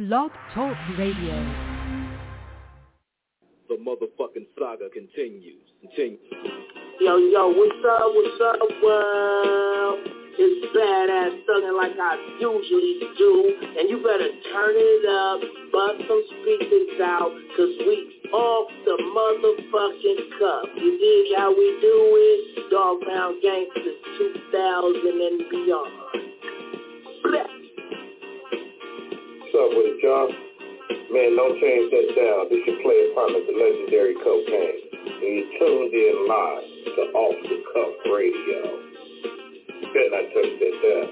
Blog Talk Radio. The motherfucking saga continues. Yo, what's up, world? It's badass thuggin' like I usually do, and you better turn it up, bust some speakers out, cause we off the motherfucking cuff. You dig how we do it? Dog Pound Gangsters 2000 and beyond. Bleh. What's up with it, y'all? Man, don't change that down. This your player partner, the legendary Cocaine. And you tuned in live to Off the Cuff Radio. Better not touch that down.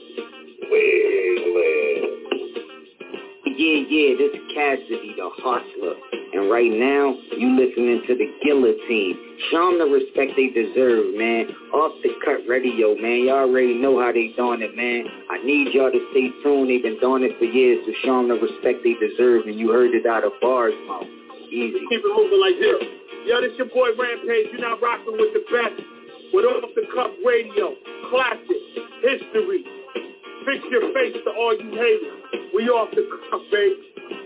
Yeah, this is Cassidy, the hustler. And right now, you listening to the Guillotine. Show them the respect they deserve, man. Off the Cut Radio, man. Y'all already know how they doing it, man. I need y'all to stay tuned. They've been doing it for years, so show them the respect they deserve. And you heard it out of bars, mouth. Easy. Keep it moving like this. Yo, this your boy Rampage. You're not rocking with the best. With Off the Cuff Radio. Classic. History. Fix your face to all you haters. We off the cuff, baby.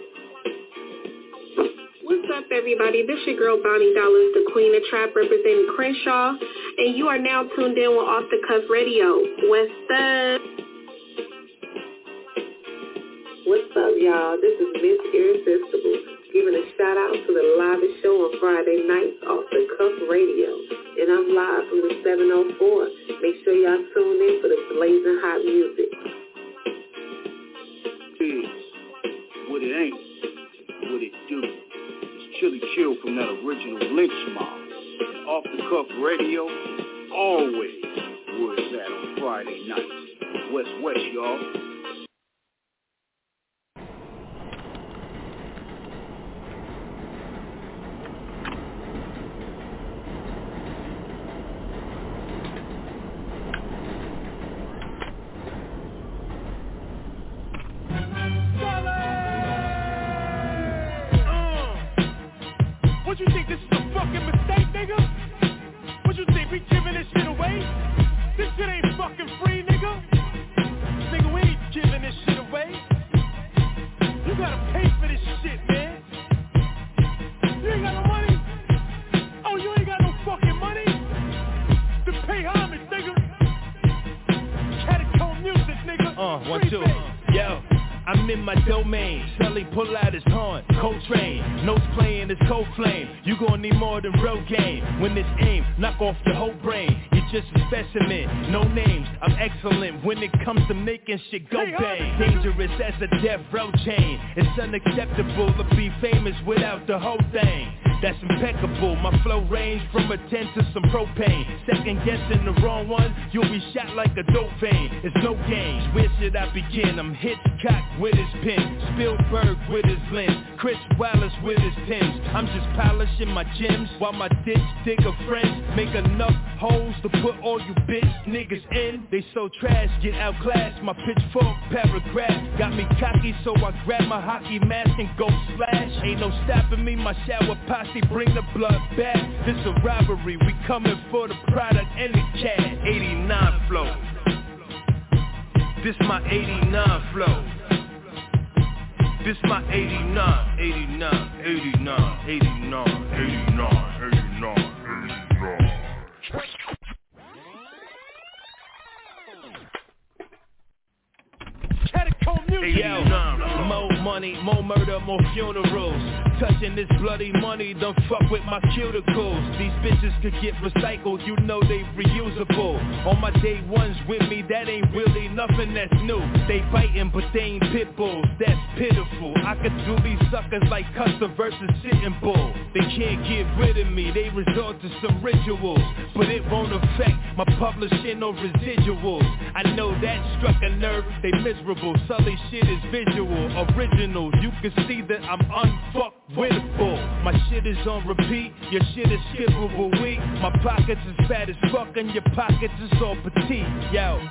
What's up, everybody? This your girl, Bonnie Dollars, the Queen of Trap, representing Crenshaw, and you are now tuned in with Off the Cuff Radio. What's up? What's up, y'all? This is Miss Irresistible, giving a shout-out to the livest show on Friday nights, Off the Cuff Radio, and I'm live from the 704. Make sure y'all tune in for the blazing hot music. What it ain't, what it do. It's Chili Chill from that original Lynch Mob. And Off the Cuff Radio, always where it's at on Friday nights. West, y'all. What you think, this is a fucking mistake, nigga? What you think, we giving this shit away? This shit ain't fucking free, nigga. Nigga, we ain't giving this shit away. You gotta pay for this shit, man. You ain't got no money? Oh, you ain't got no fucking money? To pay homage, nigga. Catacomb music, nigga. 1, 2, yo. I'm in my domain, Sully pull out his horn, Coltrane, notes playing his cold flame, you gon' need more than Rogaine, when it's aim, knock off your whole brain, you're just a specimen, no names, I'm excellent when it comes to making shit go bang, dangerous as a death row chain, it's unacceptable to be famous without the whole thing. That's impeccable, my flow range from a 10 to some propane. Second guessing the wrong one, you'll be shot like a dope vein. It's no games, where should I begin? I'm Hitchcock with his pen, Spielberg with his lens, Chris Wallace with his pens. I'm just polishing my gems while my ditch digger friends make enough holes to put all you bitch niggas in. They so trash, get outclassed, my pitchfork paragraph got me cocky, so I grab my hockey mask and go slash. Ain't no stopping me, my shower posse bring the blood back. This a robbery, we coming for the product and the cash. 89 flow, this my 89 flow. This my 89, 89, 89, 89, 89, 89, 89. Hey, yo, more money, more murder, more funerals. Touching this bloody money, don't fuck with my cuticles. These bitches could get recycled, you know they reusable. On my day ones with me, that ain't really nothing that's new. They biting, but they ain't pit bulls, that's pitiful. I could do these suckers like Custer versus Sitting Bull. They can't get rid of me, they resort to some rituals, but it won't affect my publishing or residuals. I know that struck a nerve, they miserable. Sully shit is visual, original. You can see that I'm unfuckwittable. My shit is on repeat, your shit is skippable weak. My pockets is fat as fuck and your pockets is all petite, yo.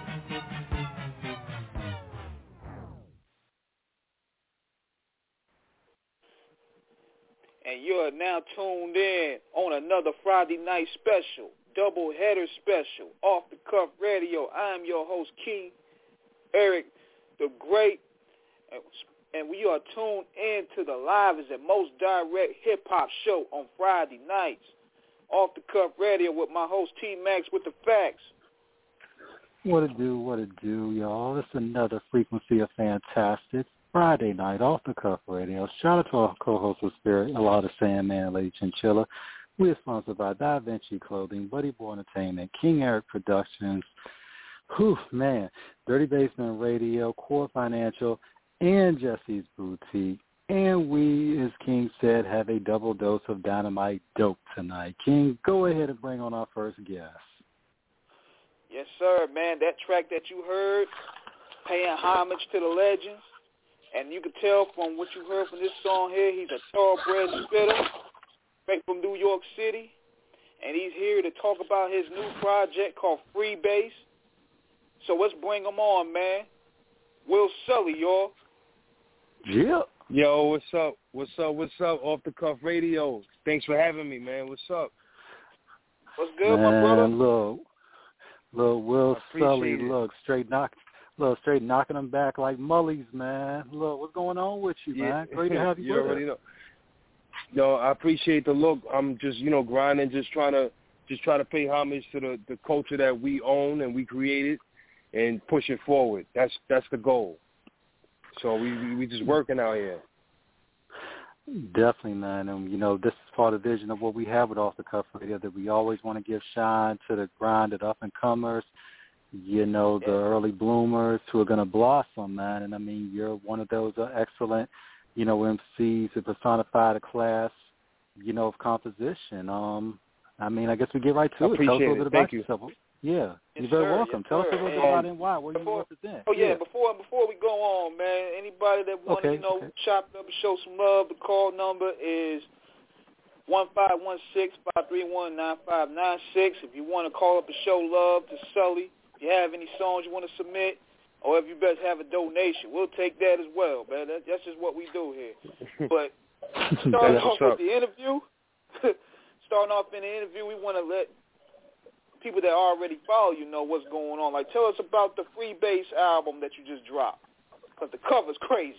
And you're now tuned in on another Friday night special, double header special, Off the Cuff Radio. I am your host, Key Eric, the Great, and we are tuned in to the livest and most direct hip-hop show on Friday nights. Off the Cuff Radio with my host T-Max with the facts. What it do, y'all. It's another frequency of fantastic Friday night Off the Cuff Radio. Shout out to our co-host with Spirit, a lot of Sandman, Lady Chinchilla. We are sponsored by Da Vinci Clothing, Buddy Boy Entertainment, King Eric Productions, Dirty Basement Radio, Core Financial, and Jesse's Boutique. And we, as King said, have a double dose of dynamite dope tonight. King, go ahead and bring on our first guest. Yes, sir, man. That track that you heard, paying homage to the legends. And you can tell from what you heard from this song here, he's a thoroughbred spitter, straight from New York City. And he's here to talk about his new project called Freebase. So let's bring him on, man. Will Sully, y'all. Yeah. Yo, what's up? What's up? Off the Cuff Radio. Thanks for having me, man. What's up? What's good, my brother? Look, Will Sully, straight knocking them back like Mullies, man. Look, what's going on with you, man? Great to have you with already know. Yo, I appreciate the look. I'm just, grinding, just trying to pay homage to the culture that we own and we created and push it forward. That's the goal. So we just working out here. Definitely, man. And, this is part of the vision of what we have with Off the Cuff Radio, that we always want to give shine to the grinded up-and-comers, the early bloomers who are going to blossom, man. And, I mean, you're one of those excellent, MCs who personify the class, of composition. I guess we get right to it. Tell us a little bit about yourself. Yeah, you're very welcome. Tell us a little bit about NY, where you represent. Oh, yeah, before we go on, man, anybody that wants to, chop up and show some love, the call number is 1516-531-9596. If you want to call up and show love to Sully, if you have any songs you want to submit, or if you best have a donation, we'll take that as well, man. That's just what we do here. But starting off with the interview, we want to let people that already follow you know what's going on. Like, tell us about the Freebase album that you just dropped, because the cover's crazy.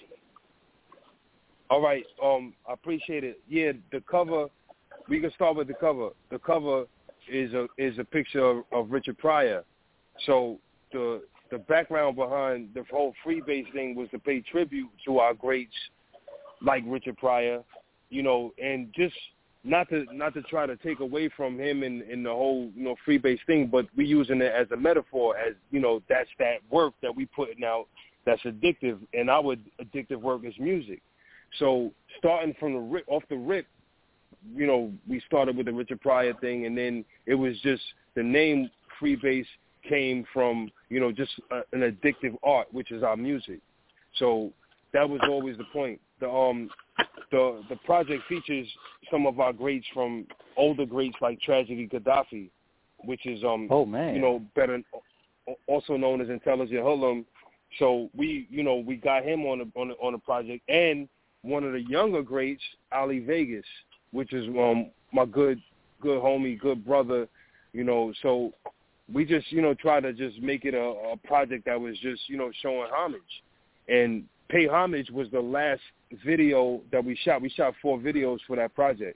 All right, I appreciate it. Yeah, the cover, we can start with the cover. The cover is a picture of Richard Pryor. So the background behind the whole Freebase thing was to pay tribute to our greats like Richard Pryor, and just not to try to take away from him in the whole Freebase thing, but we using it as a metaphor, as that's that work that we putting out that's addictive, and our addictive work is music. So starting from off the rip, we started with the Richard Pryor thing, and then it was just the name Freebase came from just an addictive art, which is our music. So that was always the point. The project features some of our greats from older greats like Tragedy Gaddafi, which is better, also known as Intelligent Hoodlum. So we got him on the project, and one of the younger greats, Ali Vegas, which is my good homie, good brother. So we just try to just make it a project that was just showing homage. And Pay Homage was the last video that we shot. We shot 4 videos for that project.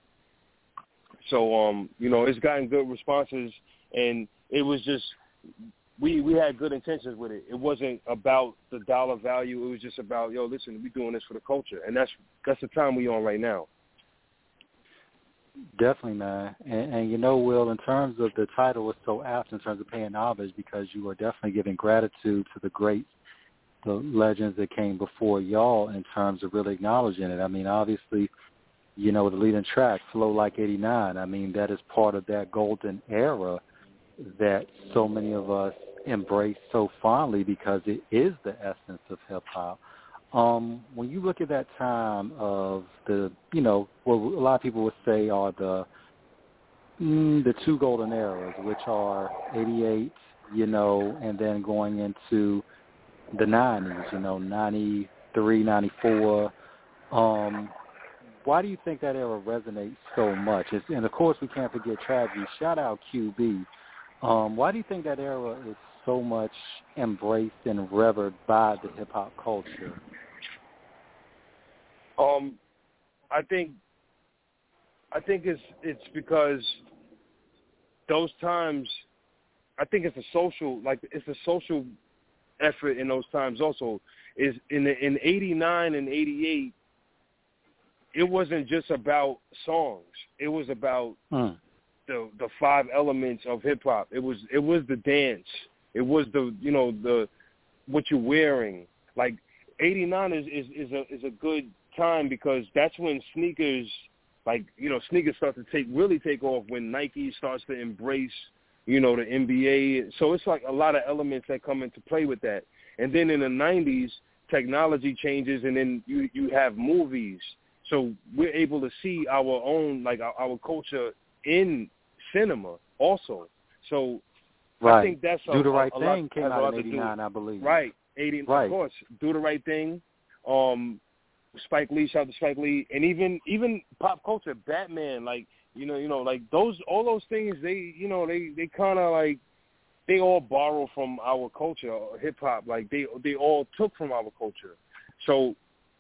So, it's gotten good responses, and it was just, we had good intentions with it. It wasn't about the dollar value. It was just about, listen, we're doing this for the culture. And that's the time we're on right now. Definitely, man. And Will, in terms of the title, it's so apt in terms of paying homage, because you are definitely giving gratitude to the greats, the legends that came before y'all, in terms of really acknowledging it. I mean, obviously, the leading track, Flow Like 89, I mean, that is part of that golden era that so many of us embrace so fondly, because it is the essence of hip-hop. When you look at that time of the, what a lot of people would say are the 2 golden eras, which are 88, and then going into the 90s, 93, 94. Why do you think that era resonates so much? And, of course, we can't forget tragedy. Shout out QB. Why do you think that era is so much embraced and revered by the hip-hop culture? I think it's because those times. I think it's a social effort in those times. Also, is in '89 and '88. It wasn't just about songs. It was about the 5 elements of hip hop. It was the dance. It was the what you're wearing. Like '89 is a good time because that's when sneakers start to really take off, when Nike starts to embrace the NBA. So it's like a lot of elements that come into play with that. And then in the 90s, technology changes, and then you have movies. So we're able to see our own, our culture in cinema also. So right. I think that's Do the Right Thing lot, came out in '89, I believe. Right, '89, right. Of course. Do the Right Thing. Spike Lee, shout out to Spike Lee, and even pop culture, Batman, all those things. They kind of they all borrow from our culture, hip hop. Like they all took from our culture. So.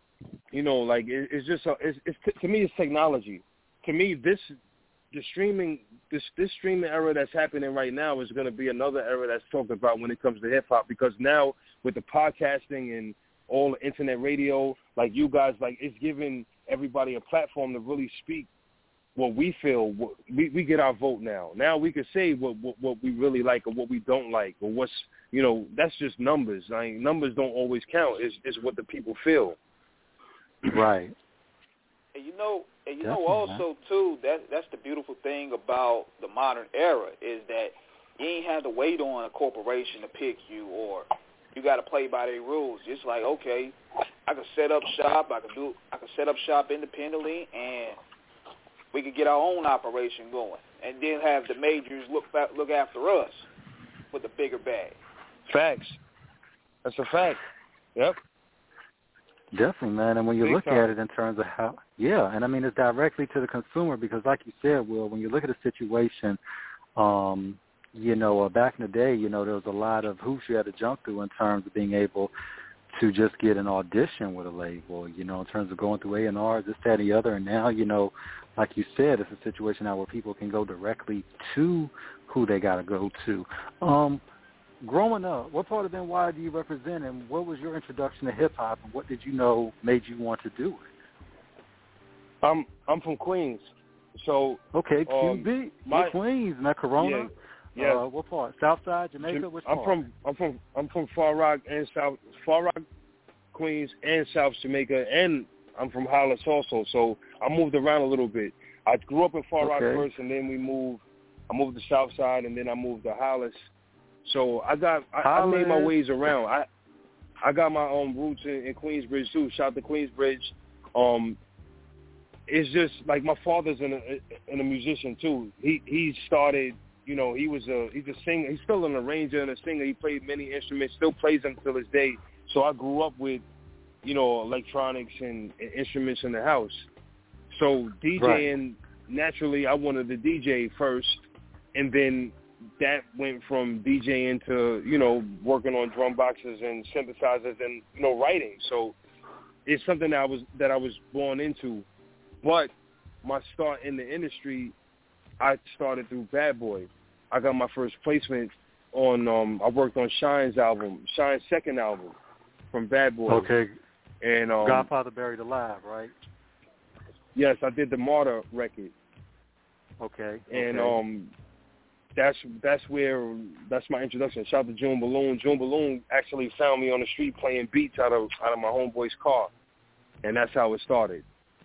It's just to me, it's technology. To me, the streaming era that's happening right now is going to be another era that's talked about when it comes to hip hop, because now with the podcasting and all the internet radio, like you guys, it's giving everybody a platform to really speak what we feel. We get our vote now. Now we can say what we really like or what we don't like, or what's that's just numbers. Numbers don't always count. It's what the people feel. Right. And also too, that's the beautiful thing about the modern era, is that you ain't have to wait on a corporation to pick you, or you got to play by their rules. It's like, okay, I can set up shop. I can set up shop independently, and we can get our own operation going, and then have the majors look after us with the bigger bag. Facts. That's a fact. Yep. Definitely, man. And when you look at it in terms of how, and I mean, it's directly to the consumer, because like you said, Will, when you look at the situation, back in the day, there was a lot of hoops you had to jump through in terms of being able to just get an audition with a label, in terms of going through A&R, this, that, and the other. And now, like you said, it's a situation now where people can go directly to who they got to go to. Growing up, what part of NY do you represent, and what was your introduction to hip-hop, and what did you know made you want to do it? I'm from Queens. So okay, QB, Queens, not Corona. Yeah. What part? Southside, Jamaica. Which part? I'm from Far Rock, Queens, and South Jamaica, and I'm from Hollis also. So I moved around a little bit. I grew up in Far Rock first, and then I moved to Southside, and then I moved to Hollis. So I made my ways around. I got my roots in Queensbridge too. Shout out to Queensbridge. It's just like my father's a musician too. He started, he's a singer. He's still an arranger and a singer. He played many instruments, still plays them till this day. So I grew up with, electronics and instruments in the house. So DJing, naturally, I wanted to DJ first, and then that went from DJing to, working on drum boxes and synthesizers and, writing. So it's something that I was born into. But my start in the industry, I started through Bad Boy. I got my first placement on, I worked on Shine's second album from Bad Boy. Okay. And Godfather Buried Alive, right? Yes, I did the Martyr record. Okay. And that's my introduction. Shout out to June Balloon. June Balloon actually found me on the street playing beats out of my homeboy's car, and that's how it started.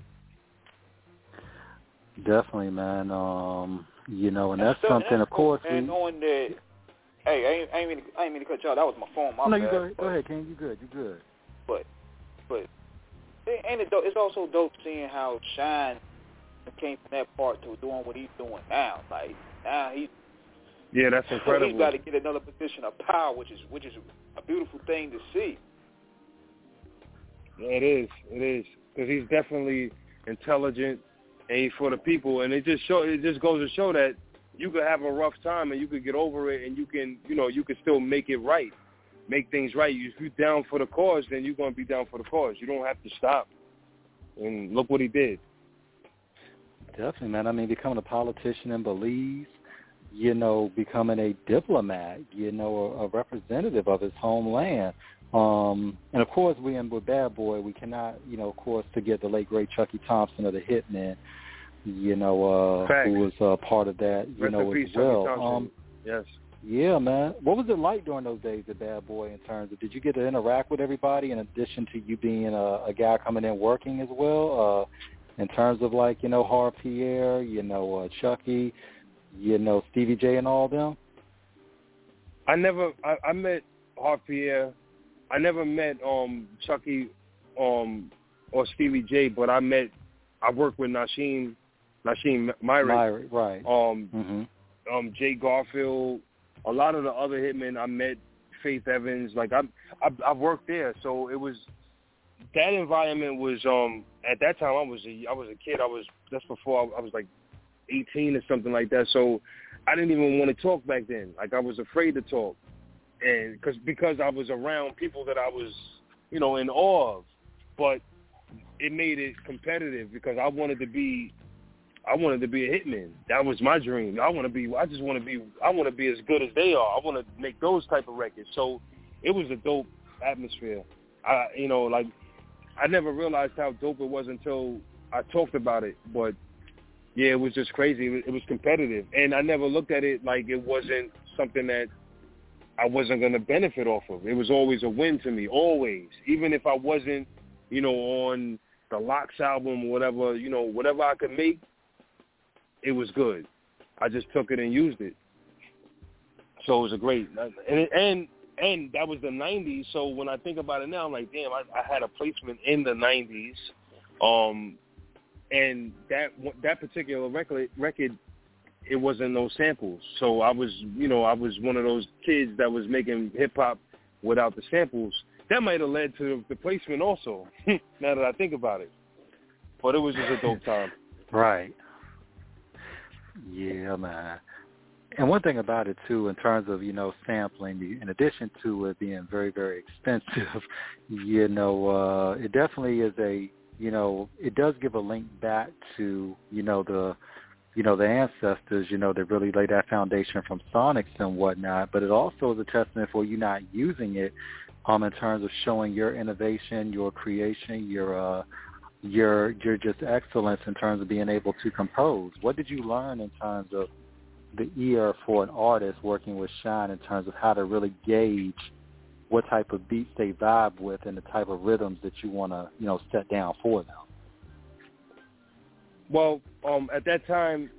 Definitely, man. And that's something. Of course, and knowing that. Hey, I ain't mean to cut you out. That was my phone. My bad. You go ahead, King. You good. But ain't it dope? It's also dope seeing how Shine came from that part to doing what he's doing now. Like now he's. Yeah, that's incredible. He's got to get another position of power, which is a beautiful thing to see. Yeah, it is, because he's definitely intelligent and he's for the people, and it just goes to show that you could have a rough time and you could get over it, and you can still make it right, make things right. If you're down for the cause, then you're going to be down for the cause. You don't have to stop. and look what he did. Definitely, man. I mean, becoming a politician in Belize, you know, becoming a diplomat, you know, a representative of his homeland. And, of course, with Bad Boy, we cannot, you know, of course, forget the late, great Chucky Thompson of the Hitmen, you know, who was part of that, you Rest know, in as peace, well. Yes. Yeah, man. What was it like during those days at Bad Boy in terms of, did you get to interact with everybody in addition to you being a guy coming in working as well? In terms of, like, you know, Har Pierre, you know, Chucky, you know, Stevie J and all of them? I met Har Pierre. I never met Chucky or Stevie J, but I worked with Nasheem Myrick. Right. Jay Garfield, a lot of the other hitmen. I met Faith Evans. Like I've worked there, so it was that environment was at that time I was a kid. That's before I was like 18 or something like that. So I didn't even want to talk back then. Like I was afraid to talk, and because I was around people that I was, you know, in awe of. But it made it competitive because I wanted to be a hitman. That was my dream. I want to be as good as they are. I want to make those type of records. So it was a dope atmosphere. I never realized how dope it was until I talked about it. But yeah, it was just crazy. It was competitive, and I never looked at it like it wasn't something that I wasn't going to benefit off of. It was always a win to me, always. Even if I wasn't, you know, on the Lox album or whatever, you know, whatever I could make, it was good. I just took it and used it. So it was a great, and that was the 90s. So when I think about it now, I'm like, damn, I had a placement in the 90s. And that particular record, it wasn't no samples. So I was one of those kids that was making hip hop without the samples. That might have led to the placement also, now that I think about it. But it was just a dope time. Right. Yeah, man. And one thing about it, too, in terms of, you know, sampling, in addition to it being very, very expensive, you know, it definitely is it does give a link back to, the ancestors, that really laid that foundation from Sonics and whatnot. But it also is a testament for you not using it in terms of showing your innovation, your creation, your just excellence in terms of being able to compose. What did you learn in terms of the ear for an artist working with Shine in terms of how to really gauge what type of beats they vibe with and the type of rhythms that you want to, set down for them? Well, at that time,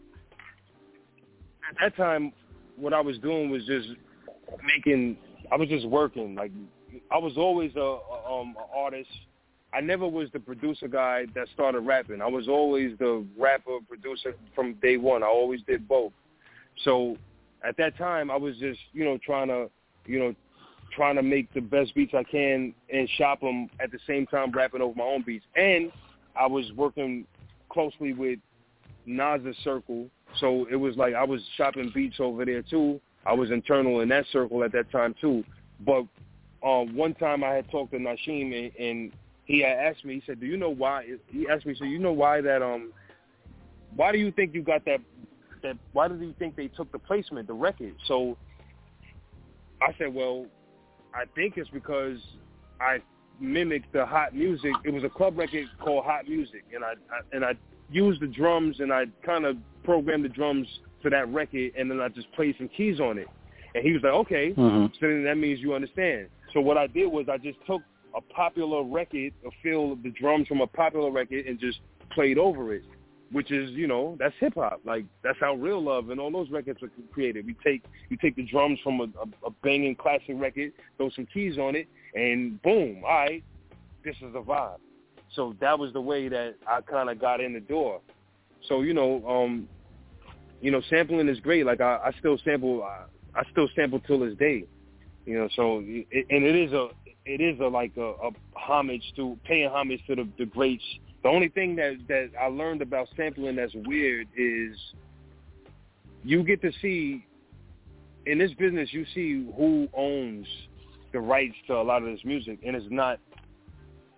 what I was doing was just I was just working. Like, I was always a artist. I never was the producer guy that started rapping. I was always the rapper, producer from day one. I always did both. So at that time, I was just, trying to make the best beats I can and shop them at the same time rapping over my own beats. And I was working closely with Nas's circle. So it was like I was shopping beats over there too. I was internal in that circle at that time too. But one time I had talked to Nasheem and he had asked me, he said, do you know why? He asked me, so you know why that, why do you think you got that, why do you think they took the placement, the record? So I said, well, I think it's because I mimicked the hot music. It was a club record called Hot Music, and I used the drums and I kind of programmed the drums to that record, and then I just played some keys on it. And he was like, okay, So then that means you understand. So what I did was I just took a popular record, a feel of the drums from a popular record, and just played over it, which is, that's hip hop. Like, that's how Real Love and all those records were created. You take the drums from a banging classic record, throw some keys on it, and boom, all right, this is the vibe. So that was the way that I kind of got in the door. So, sampling is great. Like, I still sample till this day. So it is a homage to paying homage to the greats. The only thing that I learned about sampling that's weird is you get to see, in this business, you see who owns the rights to a lot of this music, and it's not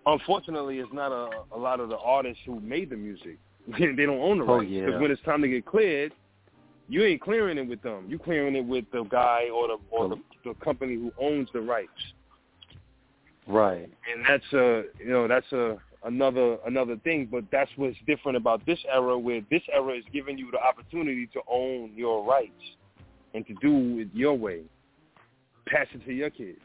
unfortunately, it's not a lot of the artists who made the music. They don't own the rights. Because when it's time to get cleared, you ain't clearing it with them. You clearing it with the guy or the company who owns the rights. Right. And that's another thing. But that's what's different about this era, where this era is giving you the opportunity to own your rights and to do it your way. Pass it to your kids.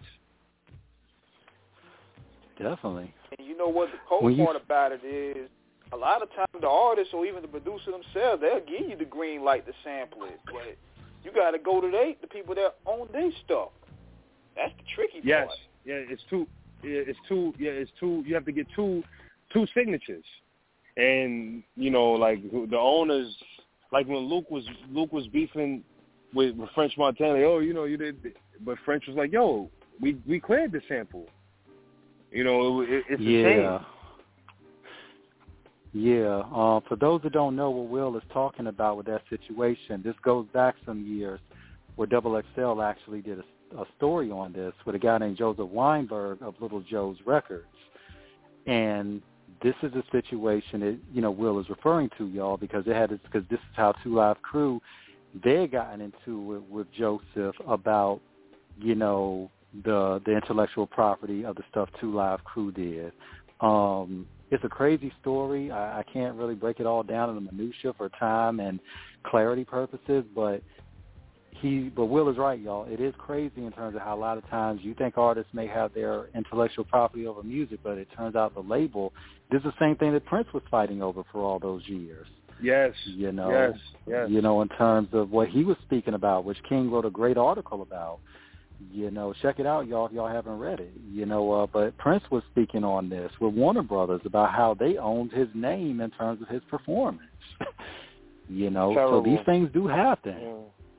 Definitely. And you know what the cool part about it is, a lot of times the artists or even the producer themselves, they'll give you the green light to sample it. But you got to go to the people that own their stuff. That's the tricky part. Yes. It's two. You have to get two signatures. And, like the owners, like when Luke was beefing with French Montana, you did. But French was like, yo, we cleared the sample. It's the same. Yeah. For those that don't know what Will is talking about with that situation, this goes back some years where Double XL actually did a story on this with a guy named Joseph Weinberg of Little Joe's Records. And this is a situation that, Will is referring to, y'all, because this is how Two Live Crew, they had gotten into it with Joseph about, the intellectual property of the stuff Two Live Crew did. It's a crazy story. I can't really break it all down in the minutia for time and clarity purposes, but Will is right, y'all. It is crazy in terms of how a lot of times you think artists may have their intellectual property over music, but it turns out the label, this is the same thing that Prince was fighting over for all those years. Yes. Yes. In terms of what he was speaking about, which King wrote a great article about. Check it out, y'all, if y'all haven't read it. But Prince was speaking on this with Warner Brothers about how they owned his name in terms of his performance. So these things do happen. Yeah.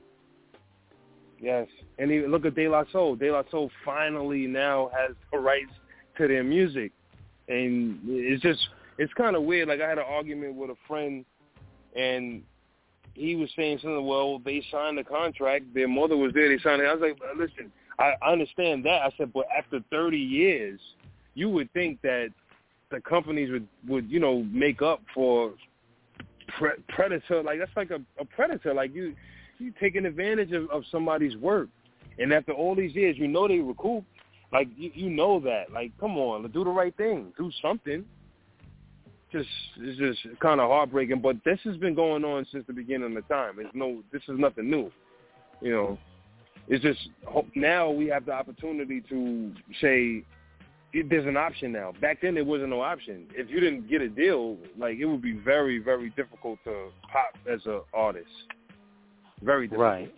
Yes. And even look at De La Soul. De La Soul finally now has the rights to their music. And it's kind of weird. Like, I had an argument with a friend, and he was saying something, well, they signed the contract. Their mother was there. They signed it. I was like, listen, I understand that. I said, but after 30 years, you would think that the companies would make up for predator. Like, that's like a predator. Like, you taking advantage of somebody's work. And after all these years, they recouped. Like, you know that. Like, come on, do the right thing. Do something. It's just kind of heartbreaking, but this has been going on since the beginning of time. This is nothing new, It's just now we have the opportunity to say there's an option now. Back then there wasn't no option. If you didn't get a deal, like, it would be very, very difficult to pop as an artist. Very difficult. Right.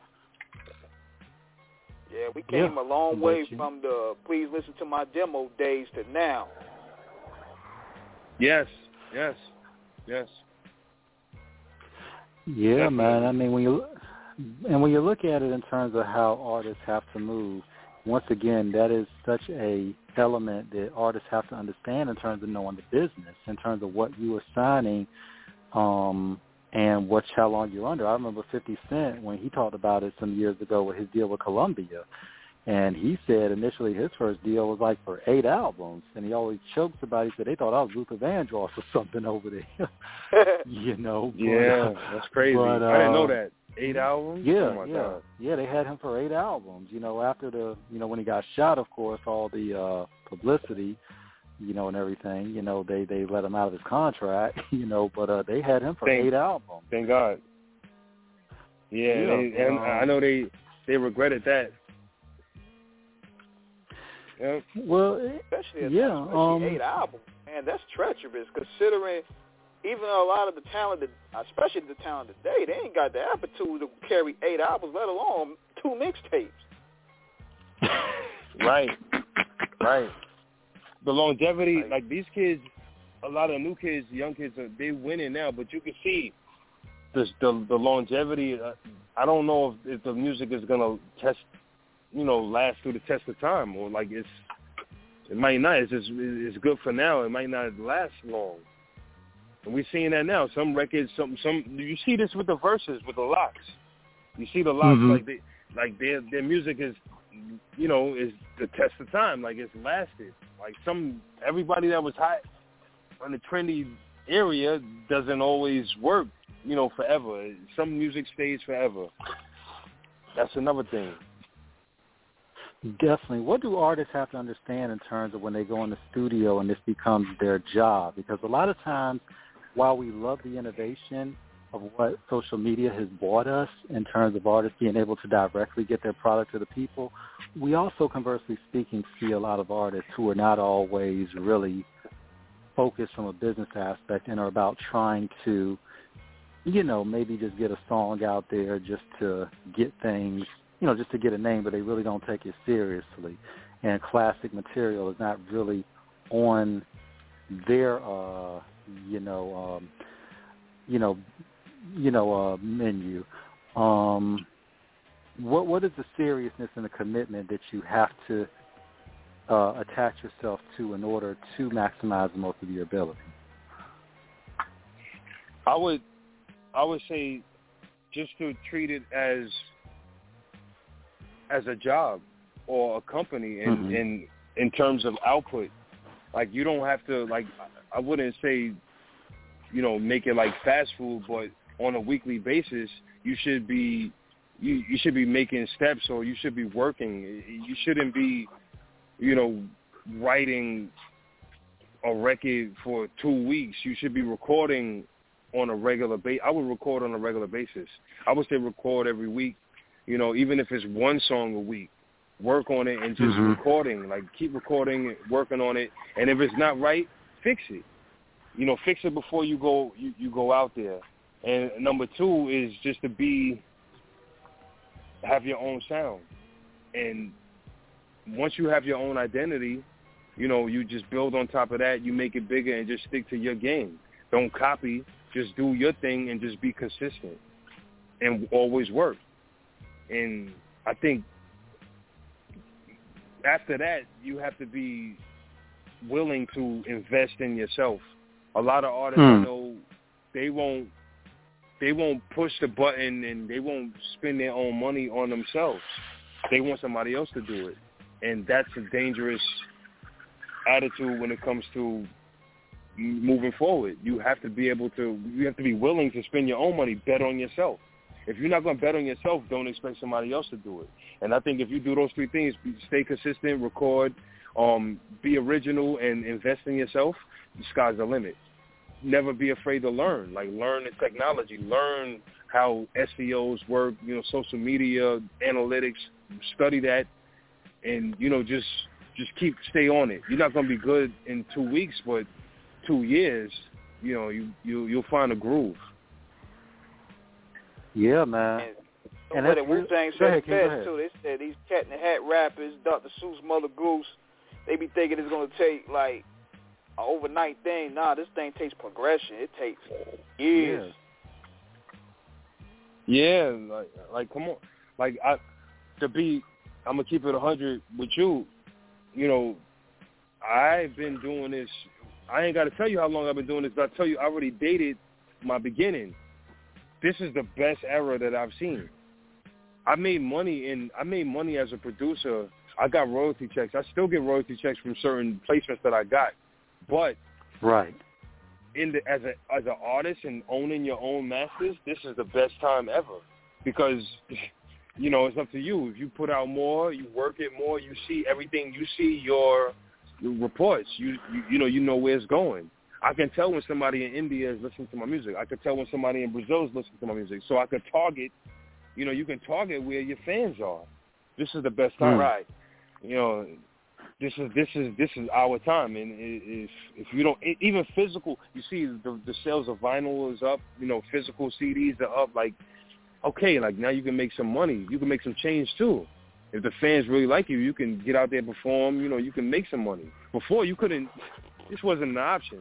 Yeah, we came a long way from the Please Listen to My Demo days to now. Yes. Yeah, Definitely. man. I mean, when you look at it in terms of how artists have to move, once again, that is such a element that artists have to understand in terms of knowing the business, in terms of what you are signing, and how long you're under. I remember 50 Cent when he talked about it some years ago with his deal with Columbia. And he said initially his first deal was like for 8 albums. And he always jokes about it. He said they thought I was Luther Vandross or something over there. Yeah, that's crazy. But, I didn't know that. 8 albums? Yeah, oh my God. Yeah, they had him for 8 albums. After when he got shot, of course, all the publicity, and everything, they let him out of his contract, but they had him for 8 albums. Thank God. Yeah, and I know they regretted that. Yeah. Well, especially 8 albums, man, that's treacherous. Considering even a lot of the talent, especially the talent today, they ain't got the aptitude to carry 8 albums, let alone 2 mixtapes. Right. The longevity, like these kids, a lot of new kids, young kids, they winning now, but you can see the longevity. I don't know if the music is gonna last through the test of time, or like it might not. It's good for now. It might not last long. And we're seeing that now. Some records, some you see this with the verses, with the locks. You see the locks, their music is, is the test of time. Like, it's lasted Like everybody that was hot in the trendy area doesn't always work, forever. Some music stays forever. That's another thing. Definitely. What do artists have to understand in terms of when they go in the studio and this becomes their job? Because a lot of times, while we love the innovation of what social media has brought us in terms of artists being able to directly get their product to the people, we also, conversely speaking, see a lot of artists who are not always really focused from a business aspect and are about trying to, maybe just get a song out there just to get things, just to get a name, but they really don't take it seriously. And classic material is not really on their, menu. What is the seriousness and the commitment that you have to attach yourself to in order to maximize the most of your ability? I would say just to treat it as a job or a company in terms of output. Like, you don't have to, like, I wouldn't say, make it like fast food, but on a weekly basis, you should be making steps, or you should be working. You shouldn't be, writing a record for 2 weeks. You should be recording on a regular basis. I would record on a regular basis. I would say record every week, even if it's one song a week. Work on it and just recording. Like, keep recording, working on it. And if it's not right, fix it. Fix it before you go out there. And number two is just to have your own sound. And once you have your own identity, you just build on top of that. You make it bigger and just stick to your game. Don't copy. Just do your thing and just be consistent and always work. And I think after that, you have to be willing to invest in yourself. A lot of artists I know, they won't push the button and they won't spend their own money on themselves. They want somebody else to do it. And that's a dangerous attitude when it comes to moving forward. You have to be willing to spend your own money, bet on yourself. If you're not going to bet on yourself, don't expect somebody else to do it. And I think if you do those three things, stay consistent, record, be original, and invest in yourself, the sky's the limit. Never be afraid to learn. Like, learn the technology, learn how SEOs work, social media, analytics, study that, and, stay on it. You're not going to be good in 2 weeks, but 2 years, you'll find a groove. Yeah, man. And what Wu-Tang said it best, too. They said these Cat in the Hat rappers, Dr. Seuss, Mother Goose, they be thinking it's going to take, like, an overnight thing. Nah, this thing takes progression. It takes years. Yeah, like come on. Like, I'm going to keep it 100 with you. I've been doing this. I ain't got to tell you how long I've been doing this, but I tell you, I already dated my beginning. This is the best era that I've seen. I made money as a producer. I got royalty checks. I still get royalty checks from certain placements that I got. But right, as an artist and owning your own masters, this is the best time ever, because it's up to you. If you put out more, you work it more, you see everything. You see your reports. You know where it's going. I can tell when somebody in India is listening to my music. I can tell when somebody in Brazil is listening to my music. So I could target. You can target where your fans are. This is the best time. Right. This is our time, and if you don't, even physical, you see the sales of vinyl is up. Physical CDs are up. Like, okay, like, now you can make some money. You can make some change too. If the fans really like you, you can get out there and perform. You can make some money. Before, you couldn't. This wasn't an option.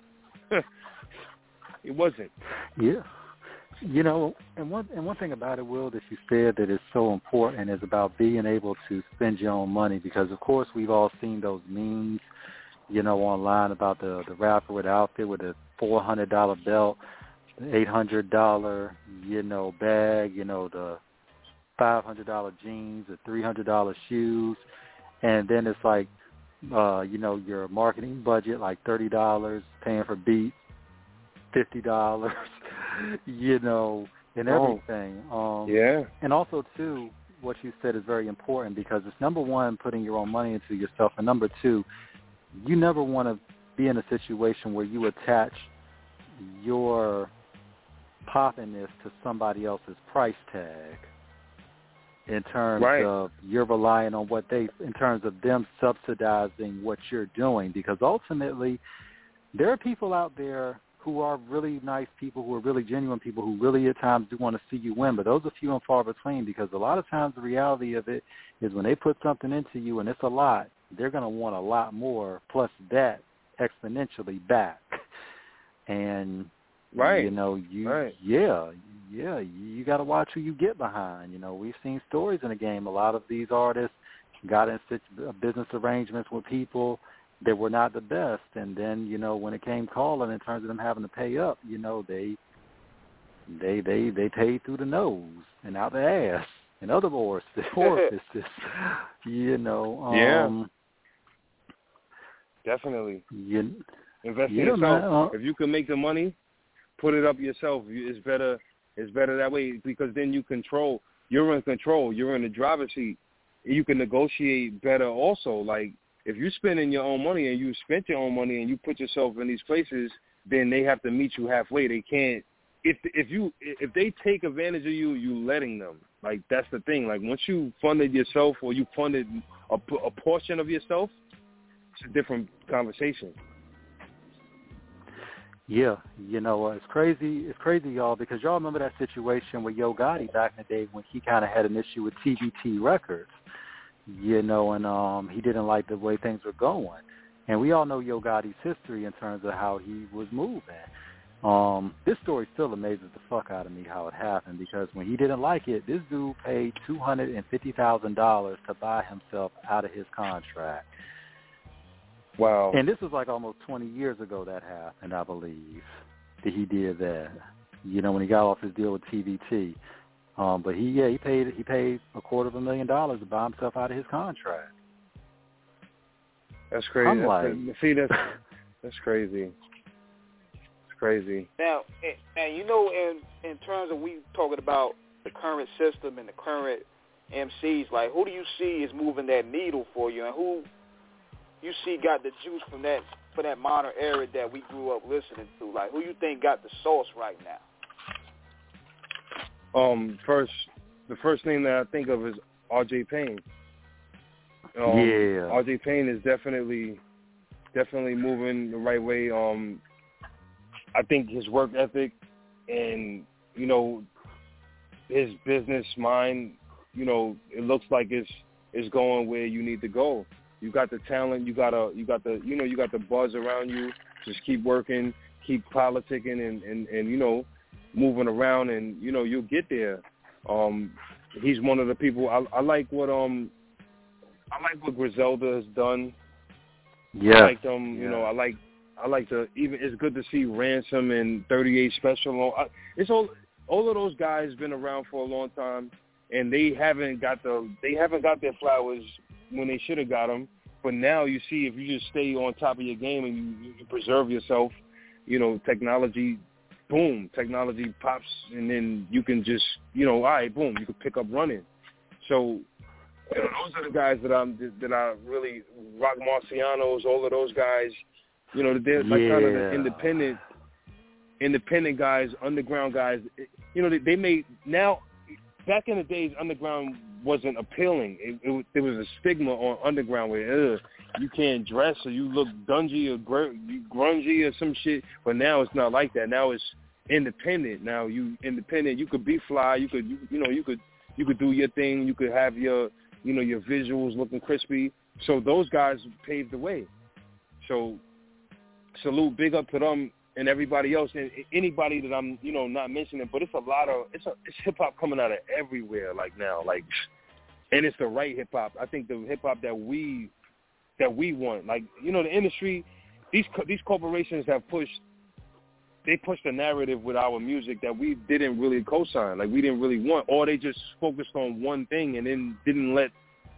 It wasn't. Yeah. And one thing about it, Will, that you said that is so important is about being able to spend your own money, because, of course, we've all seen those memes, online about the rapper with the outfit with a $400 belt, the $800, bag, the $500 jeans, the $300 shoes, and then it's like your marketing budget, like $30, paying for beats, $50, and everything. Yeah. And also, too, what you said is very important because it's, number one, putting your own money into yourself, and number two, you never want to be in a situation where you attach your poppiness to somebody else's price tag in terms of you're relying on what they, in terms of them subsidizing what you're doing, because ultimately there are people out there who are really nice people, who are really genuine people, who really at times do want to see you win, but those are few and far between, because a lot of times the reality of it is when they put something into you and it's a lot, they're going to want a lot more plus that exponentially back. And you got to watch who you get behind. We've seen stories in the game. A lot of these artists got in business arrangements with people that were not the best, and then when it came calling in terms of them having to pay up, they paid through the nose and out the ass and other orifices. Definitely. Invest in yourself. If you can make the money, put it up yourself. It's better that way, because then you're in control. You're in the driver's seat. You can negotiate better also. Like, if you're spending your own money and you spent your own money and you put yourself in these places, then they have to meet you halfway. They can't. If they take advantage of you, you letting them. Like, that's the thing. Like, once you funded yourself or you funded a portion of yourself, it's a different conversation. Yeah, it's crazy. It's crazy, y'all, because y'all remember that situation with Yo Gotti back in the day when he kind of had an issue with TBT Records, and he didn't like the way things were going. And we all know Yo Gotti's history in terms of how he was moving. This story still amazes the fuck out of me how it happened, because when he didn't like it, this dude paid $250,000 to buy himself out of his contract. Wow. And this was like almost 20 years ago that happened, I believe, that he did that, when he got off his deal with TBT. But he paid $250,000 to buy himself out of his contract. That's crazy. I'm like, that's crazy. It's crazy. Now, in terms of we talking about the current system and the current MCs, like, who do you see is moving that needle for you, and who you see got the juice for that modern era that we grew up listening to? Like, who you think got the sauce right now? The first thing that I think of is R.J. Payne. R.J. Payne is definitely moving the right way. I think his work ethic and his business mind, it looks like it's going where you need to go. You got the talent, you got the buzz around you. Just keep working, keep politicking, and moving around, and you'll get there. He's one of the people. I like what Griselda has done. Yeah. I like them. I like the even. It's good to see Ransom and 38 Special. It's all of those guys been around for a long time, and they haven't got their flowers when they should have got them. But now you see, if you just stay on top of your game and you preserve yourself, technology pops, and then you can just, all right, boom, you can pick up running. So, those are the guys that I really, Rock Marcianos, all of those guys, they're like kind of the independent guys, underground guys. They made, now, back in the days, underground wasn't appealing. There was a stigma on underground where you can't dress or you look dungy or grungy or some shit. But now it's not like that. Now it's independent. Now you independent. You could be fly. You could do your thing. You could have your your visuals looking crispy. So those guys paved the way. So salute, big up to them. And everybody else, and anybody that I'm, not mentioning, but it's hip hop coming out of everywhere, like now, and it's the right hip hop. I think the hip hop that we want, the industry, these corporations have pushed the narrative with our music that we didn't really co-sign, we didn't really want, or they just focused on one thing and then didn't let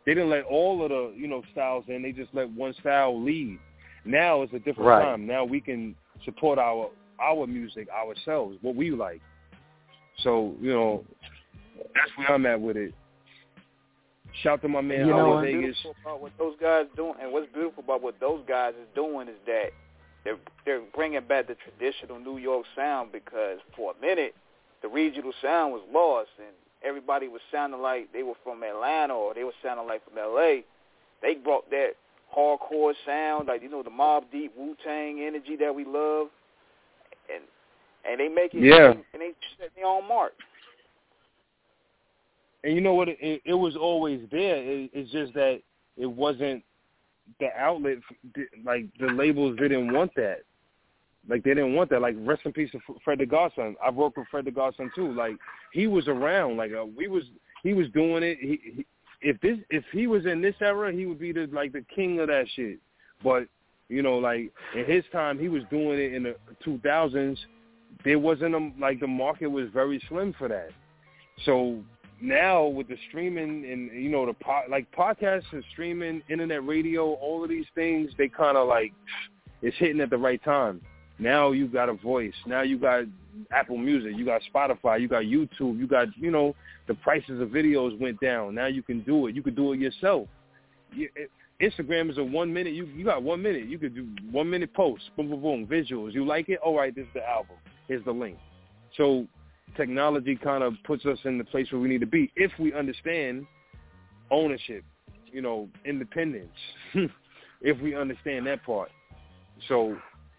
They didn't let all of the, styles in. They just let one style lead. Now it's a different time. Now we can support our music ourselves, what we like. So, that's where I'm at with it. Shout to my man Howard Vegas. About what those guys doing, and what's beautiful about what those guys is doing is that they're bringing back the traditional New York sound, because for a minute the regional sound was lost and everybody was sounding like they were from Atlanta or they were sounding like from LA. They brought that hardcore sound, like, the Mobb Deep, Wu-Tang energy that we love, and they make it, and they set their own mark. And you know what? It was always there. It's just that it wasn't the outlet. Like, the labels didn't want that. Like, they didn't want that. Like, rest in peace to Fred the Godson. I worked with Fred the Godson too. Like, he was around. Like, he was doing it. If he was in this era, he would be the king of that shit. But like, in his time, he was doing it in the 2000s. There wasn't the market was very slim for that. So now with the streaming and podcasts and streaming, internet radio, all of these things, they kind of it's hitting at the right time. Now you got a voice. Now you got Apple Music. You got Spotify. You got YouTube. You got the prices of videos went down. Now you can do it. You could do it yourself. Instagram is a 1 minute. You got 1 minute. You could do 1 minute posts. Boom, boom, boom. Visuals. You like it? All right, this is the album. Here's the link. So technology kind of puts us in the place where we need to be if we understand ownership, independence, if we understand that part. So,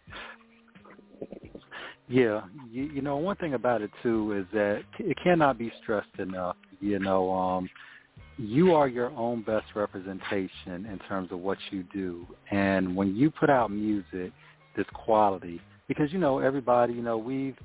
yeah, one thing about it, too, is that it cannot be stressed enough, you are your own best representation in terms of what you do. And when you put out music, this quality, because, everybody, we've,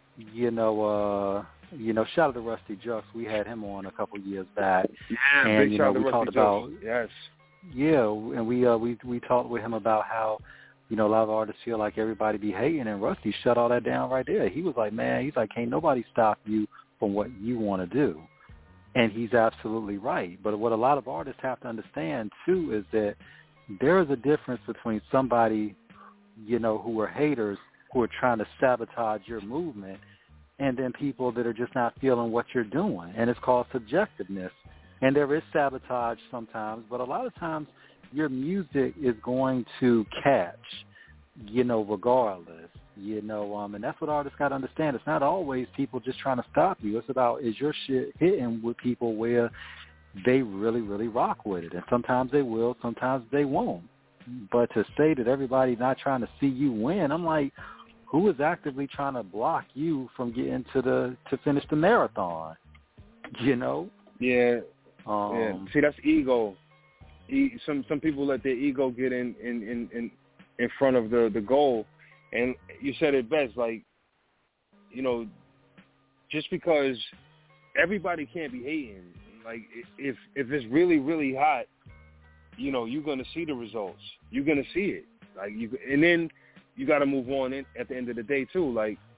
shout out to Rusty Jux. We had him on a couple years back. Yeah, and, big shout out to we Rusty talked about, Jux. Yes. Yeah, and we talked with him about how, a lot of artists feel like everybody be hating, and Rusty shut all that down right there. He was like, man, can't nobody stop you from what you want to do. And he's absolutely right. But what a lot of artists have to understand, too, is that there is a difference between somebody, who are haters, who are trying to sabotage your movement, and then people that are just not feeling what you're doing. And it's called subjectiveness. And there is sabotage sometimes, but a lot of times your music is going to catch, regardless, and that's what artists got to understand. It's not always people just trying to stop you. It's about, is your shit hitting with people where they really, really rock with it? And sometimes they will, sometimes they won't. But to say that everybody's not trying to see you win, I'm like, who is actively trying to block you from getting to finish the marathon? Yeah. Yeah. See, that's ego. Some people let their ego get in front of the goal. And you said it best, just because everybody can't be hating. Like, if it's really, really hot, you're going to see the results. You're going to see it. And then you got to move on at the end of the day, too.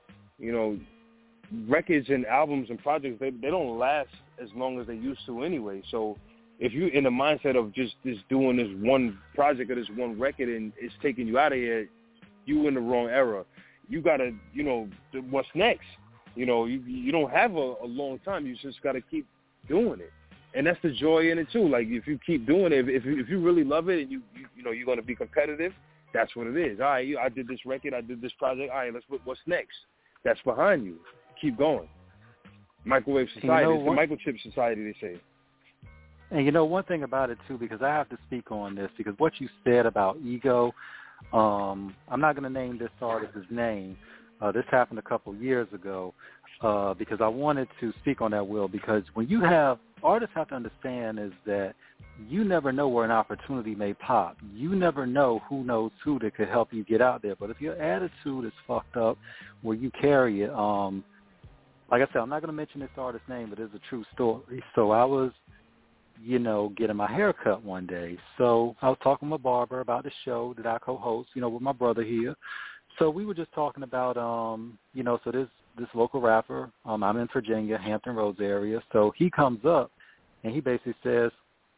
Records and albums and projects, they don't last as long as they used to anyway. So if you're in the mindset of just doing this one project or this one record and it's taking you out of here, you in the wrong era. You got to, what's next? You don't have a long time. You just got to keep doing it. And that's the joy in it, too. Like, if you keep doing it, if you really love it and you're going to be competitive, that's what it is. All right, I did this record, I did this project. All right, what's next? That's behind you. Keep going. Microwave society. It's the microchip society, they say. And one thing about it, too, because I have to speak on this, because what you said about ego, I'm not going to name this artist's name. This happened a couple years ago because I wanted to speak on that, Will, because when you have, artists have to understand is that you never know where an opportunity may pop. You never know who knows who that could help you get out there. But if your attitude is fucked up where you carry it, like I said, I'm not going to mention this artist's name, but it's a true story. So I was, getting my hair cut one day. So I was talking with my barber about the show that I co-host, with my brother here. So we were just talking about, so this local rapper, I'm in Virginia, Hampton Roads area. So he comes up and he basically says,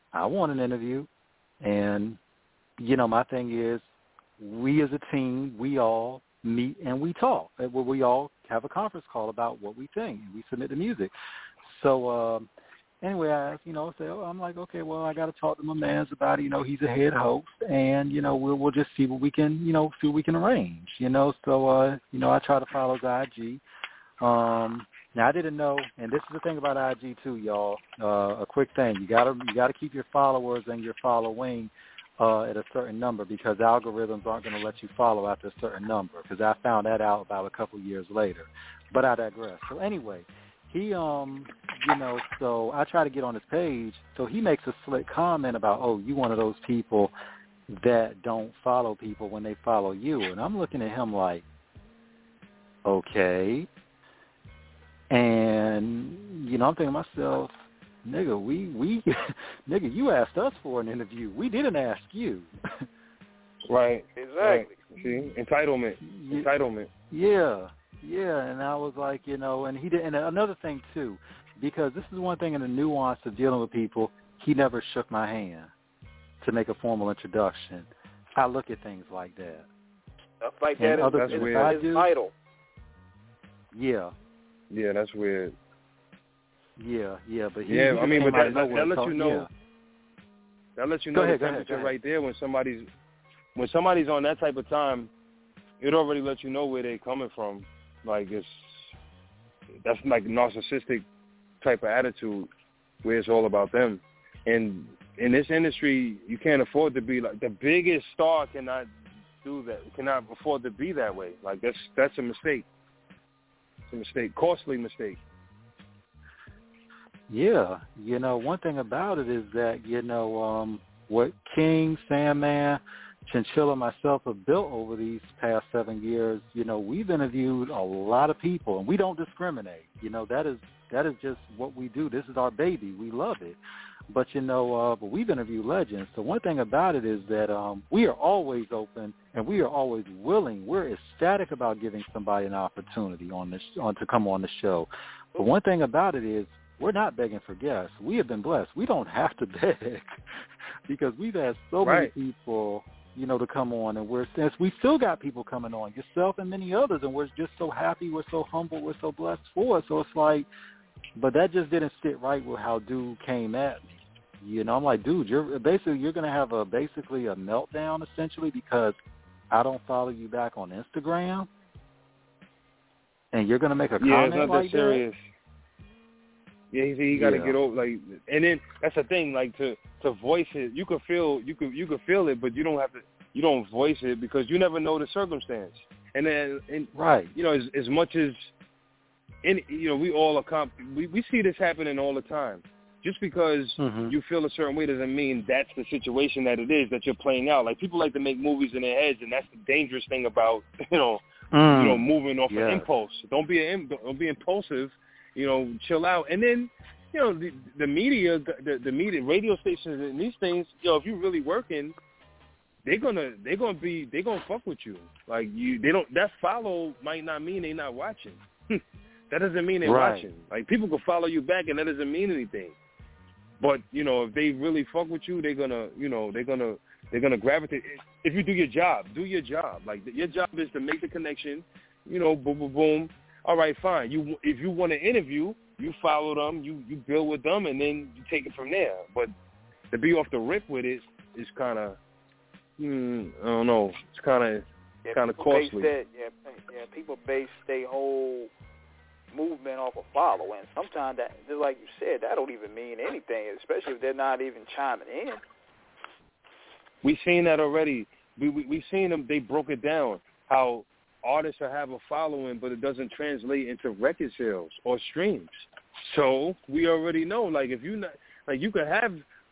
I want an interview. And, you know, my thing is we as a team, we all meet and we talk. Where we all have a conference call about what we think, and we submit the music. So anyway, I'm like, okay, well, I got to talk to my mans about it. You know, he's a head host, and, you know, we'll just see what we can, you know, see what we can arrange, you know. So, you know, I try to follow his IG. Now, I didn't know, and this is the thing about IG too, y'all. A quick thing: you gotta keep your followers and your following at a certain number, because algorithms aren't going to let you follow after a certain number. Because I found that out about a couple years later. But I digress. So anyway, he, you know, so I try to get on his page. So he makes a slick comment about, oh, you one of those people that don't follow people when they follow you, and I'm looking at him like, okay. And, you know, I'm thinking to myself, nigga, nigga, you asked us for an interview. We didn't ask you. Right. Exactly. Right. See? Entitlement. Yeah. And I was like, you know, and he did. And another thing, too, because this is one thing in the nuance of dealing with people, he never shook my hand to make a formal introduction. I look at things like that. Stuff like that is vital. Yeah. Yeah, that's weird. Yeah, but I mean, but that lets you know. Yeah. That lets you know the temperature right there when somebody's on that type of time. It already lets you know where they're coming from. Like that's like narcissistic type of attitude where it's all about them. And in this industry, you can't afford to be like the biggest star. Cannot do that. Cannot afford to be that way. Like that's a mistake. It's a mistake, costly mistake. Yeah, you know, one thing about it is that, you know, what King, Sandman, Chinchilla, and myself have built over these past 7 years, you know, we've interviewed a lot of people, and we don't discriminate. You know, that is just what we do. This is our baby. We love it. But, you know, but we've interviewed legends. So one thing about it is that we are always open and we are always willing. We're ecstatic about giving somebody an opportunity to come on the show. But one thing about it is we're not begging for guests. We have been blessed. We don't have to beg because we've had so many people, you know, to come on, and we still got people coming on, yourself and many others, and we're just so happy, we're so humble, we're so blessed for it. So it's like, but that just didn't sit right with how dude came at me. You know, I'm like, dude, you're going to have a meltdown essentially because I don't follow you back on Instagram, and you're going to make a comment it's not like that serious. Yeah, he got to get over and then that's the thing, like to voice it. You could feel it, but you don't voice it because you never know the circumstance. And then right, you know, as much as you know, we all we see this happening all the time. Just because you feel a certain way doesn't mean that's the situation that it is that you're playing out. Like people like to make movies in their heads, and that's the dangerous thing about moving off an impulse. Don't be impulsive. You know, chill out. And then, you know, the media, the media, radio stations, and these things. You know, if you're really working, they're gonna fuck with you. Like that follow might not mean they're not watching. That doesn't mean they're watching. Like people can follow you back, and that doesn't mean anything. But you know, if they really fuck with you, they're gonna gravitate. If you do your job, Like your job is to make the connection. You know, boom, boom, boom. All right, fine. If you want to interview, you follow them, you build with them, and then you take it from there. But to be off the rip with it is kind of, I don't know. It's kind of costly. People base their whole movement off of following. Sometimes that, just like you said, that don't even mean anything, especially if they're not even chiming in. We've seen that already. We've seen them. They broke it down how artists will have a following, but it doesn't translate into record sales or streams. So we already know, like, if you're not, like, you could have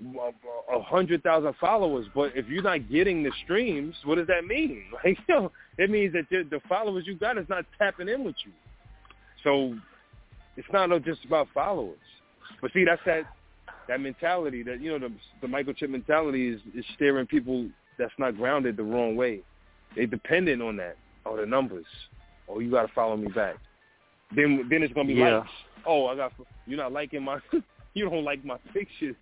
100,000 followers, but if you're not getting the streams, what does that mean? Like, you know, it means that the followers you got is not tapping in with you. So it's not just about followers. But see, that's that mentality that, you know, the microchip mentality is steering people that's not grounded the wrong way. They dependent on that. Oh, the numbers. Oh, you got to follow me back. Then it's gonna be likes. Oh, you're not liking my You don't like my pictures.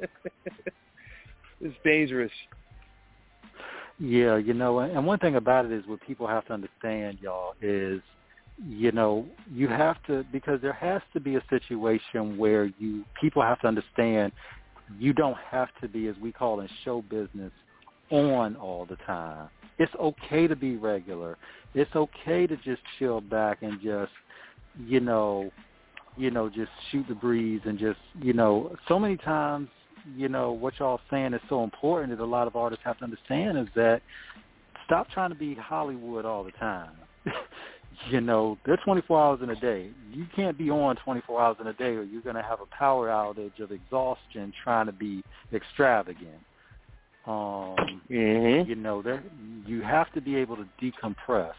It's dangerous. Yeah, and one thing about it is what people have to understand, y'all, is, you have to, because there has to be a situation where people have to understand you don't have to be, as we call in show business, on all the time. It's okay to be regular. It's okay to just chill back and just, just shoot the breeze and just, so many times, what y'all saying is so important that a lot of artists have to understand is that stop trying to be Hollywood all the time. They're 24 hours in a day. You can't be on 24 hours in a day or you're going to have a power outage of exhaustion trying to be extravagant. You have to be able to decompress.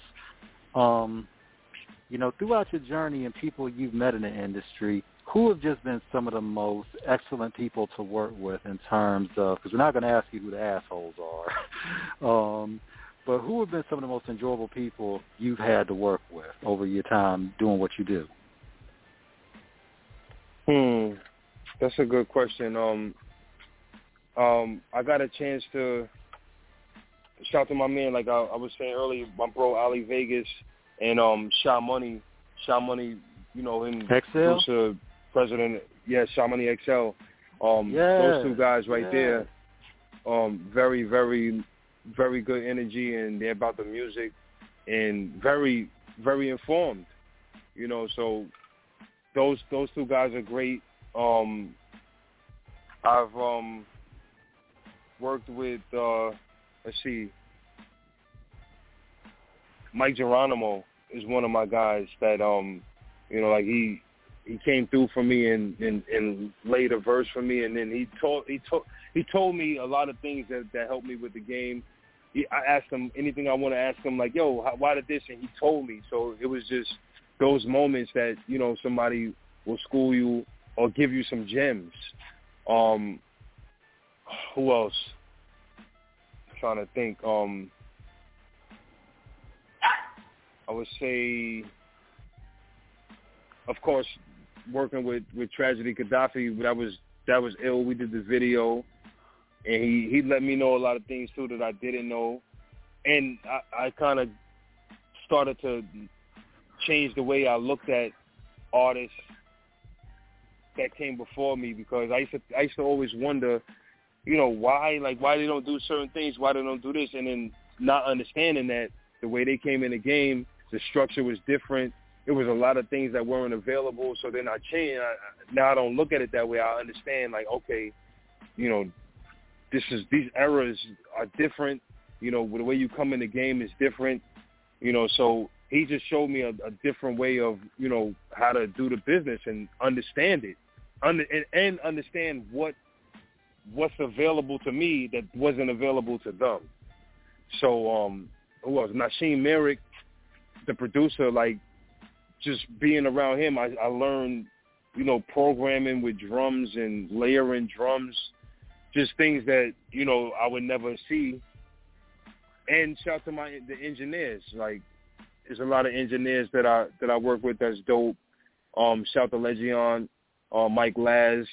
Throughout your journey and people you've met in the industry, who have just been some of the most excellent people to work with in terms of, because we're not going to ask you who the assholes are, but who have been some of the most enjoyable people you've had to work with over your time doing what you do? That's a good question. I got a chance to shout to my man, like I was saying earlier, my bro Ali Vegas and Sha Money, him, producer, president, Sha Money XL. Those two guys right there, very, very, very good energy, and they're about the music and very, very informed. So those two guys are great. I've worked with Mike Geronimo is one of my guys that he came through for me and laid a verse for me, and then he told me a lot of things that helped me with the game. I asked him anything I want to ask him, like, yo, why did this? And he told me. So it was just those moments that, somebody will school you or give you some gems. Who else? I'm trying to think. I would say, of course, working with Tragedy Gaddafi, that was ill. We did the video, and he let me know a lot of things too that I didn't know, and I kind of started to change the way I looked at artists that came before me, because I used to always wonder, why they don't do certain things, why they don't do this, and then not understanding that the way they came in the game, the structure was different. It was a lot of things that weren't available. So then I changed. Now I don't look at it that way. I understand, like, okay, these eras are different. The way you come in the game is different. So he just showed me a different way of, how to do the business and understand it, and understand what's available to me that wasn't available to them. So who else? Nasheem Merrick, the producer, like, just being around him, I learned, programming with drums and layering drums, just things that, I would never see. And shout to the engineers. Like, there's a lot of engineers that I work with that's dope. Shout to Legion, Mike Laz,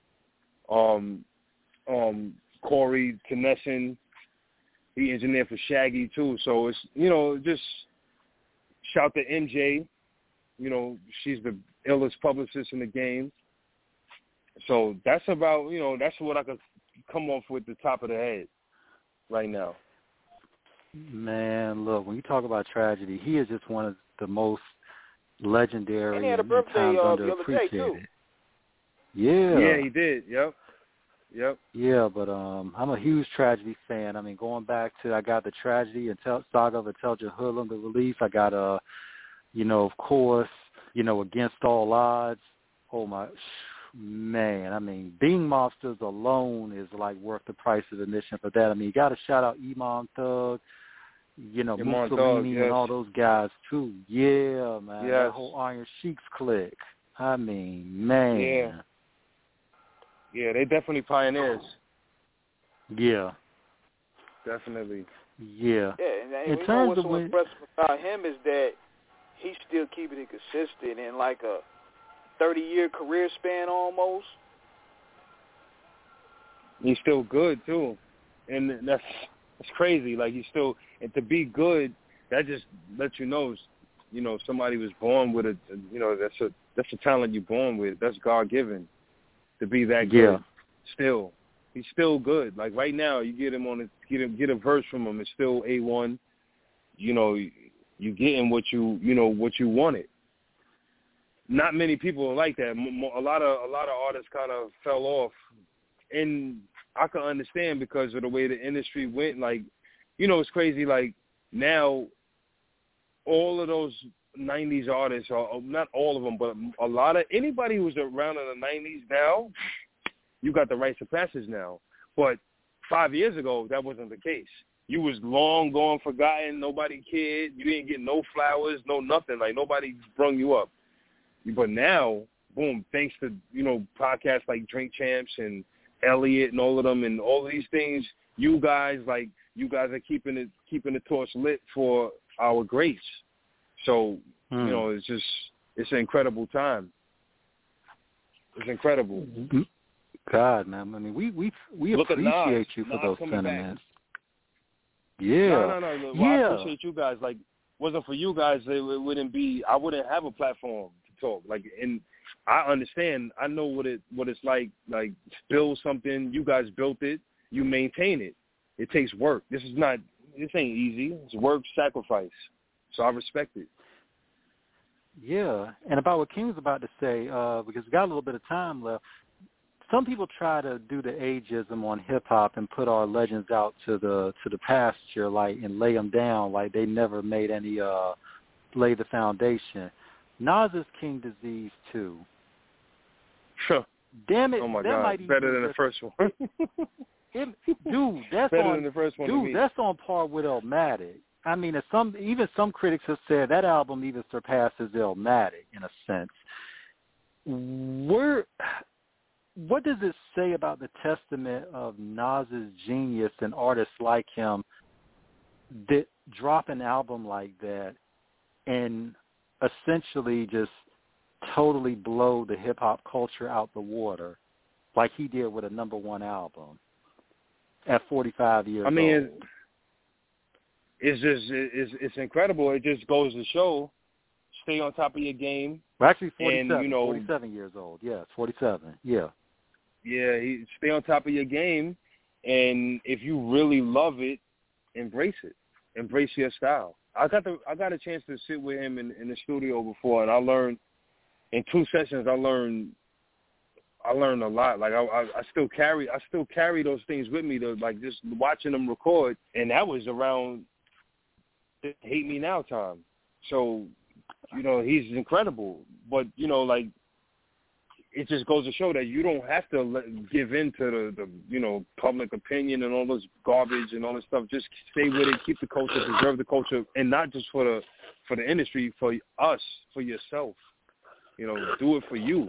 Corey Knesson. He engineered for Shaggy too. So it's, just shout to MJ. She's the illest publicist in the game. So that's about, that's what I could come off with the top of the head right now. Man, look, when you talk about Tragedy, he is just one of the most legendary and he had a birthday times the other day too. underappreciated. Yeah. Yeah, he did. Yep. Yeah, but I'm a huge Tragedy fan. I mean, going back to, I got the Tragedy and Saga of Intelligent Hoodlum, the release. I got, of course, Against All Odds. Oh, my, man. I mean, Being Monsters alone is, like, worth the price of admission for that. I mean, you got to shout out Imam Thug, Mussolini, yes, and all those guys, too. Yeah, man. Yes. That whole Iron Sheiks clique. I mean, man. Yeah, they definitely pioneers. Yeah. Definitely. Yeah. Yeah, and in terms what's of so impressive about him is that he's still keeping it consistent in like a 30-year career span almost. He's still good too, and that's crazy. Like he's still, and to be good, that just lets you know, somebody was born with a, that's a talent you're born with. That's God given, to be that good. Yeah. Still, he's still good. Like right now, you get a verse from him, it's still A1. You getting what you wanted. Not many people are like that. A lot of artists kind of fell off, and I can understand because of the way the industry went. Like, it's crazy. Like now, all of those 90s artists, or not all of them, but a lot of anybody who was around in the 90s now, you got the rites of passage now. But 5 years ago, that wasn't the case. You was long gone, forgotten. Nobody cared. You didn't get no flowers, no nothing. Like nobody brung you up. But now, boom, thanks to, podcasts like Drink Champs and Elliot and all of them and all of these things, you guys are keeping the torch lit for our greats. So, it's an incredible time. It's incredible. God, man. I mean, we appreciate you for those sentiments. Yeah. No. Well, I appreciate you guys. Like, wasn't for you guys, I wouldn't have a platform to talk. Like, and I understand. I know what it's like build something. You guys built it. You maintain it. It takes work. This ain't easy. It's work, sacrifice. So I respect it. Yeah. And about what King was about to say, because we got a little bit of time left, some people try to do the ageism on hip-hop and put our legends out to the pasture, and lay them down like they never made any, lay the foundation. Nas is King Disease too. Sure. Damn it! Oh my that God! Might better than the first one. Dude, that's better on. Than the first one. Dude, that's on par with Illmatic. I mean, even some critics have said that album even surpasses Illmatic in a sense. What does it say about the testament of Nas's genius and artists like him that drop an album like that and essentially just totally blow the hip-hop culture out the water like he did with a number one album at 45 years old? It's incredible. It just goes to show, stay on top of your game. Well, actually, 47, 47 years old. Yes, 47, yeah. Yeah, stay on top of your game, and if you really love it, embrace it. Embrace your style. I got a chance to sit with him in the studio before, and I learned in 2 sessions. I learned a lot. Like I still carry those things with me. Just watching them record, and that was around the Hate Me Now time. So, he's incredible. But it just goes to show that you don't have to give in to the public opinion and all this garbage and all this stuff. Just stay with it, keep the culture, preserve the culture, and not just for the industry, for us, for yourself. Do it for you.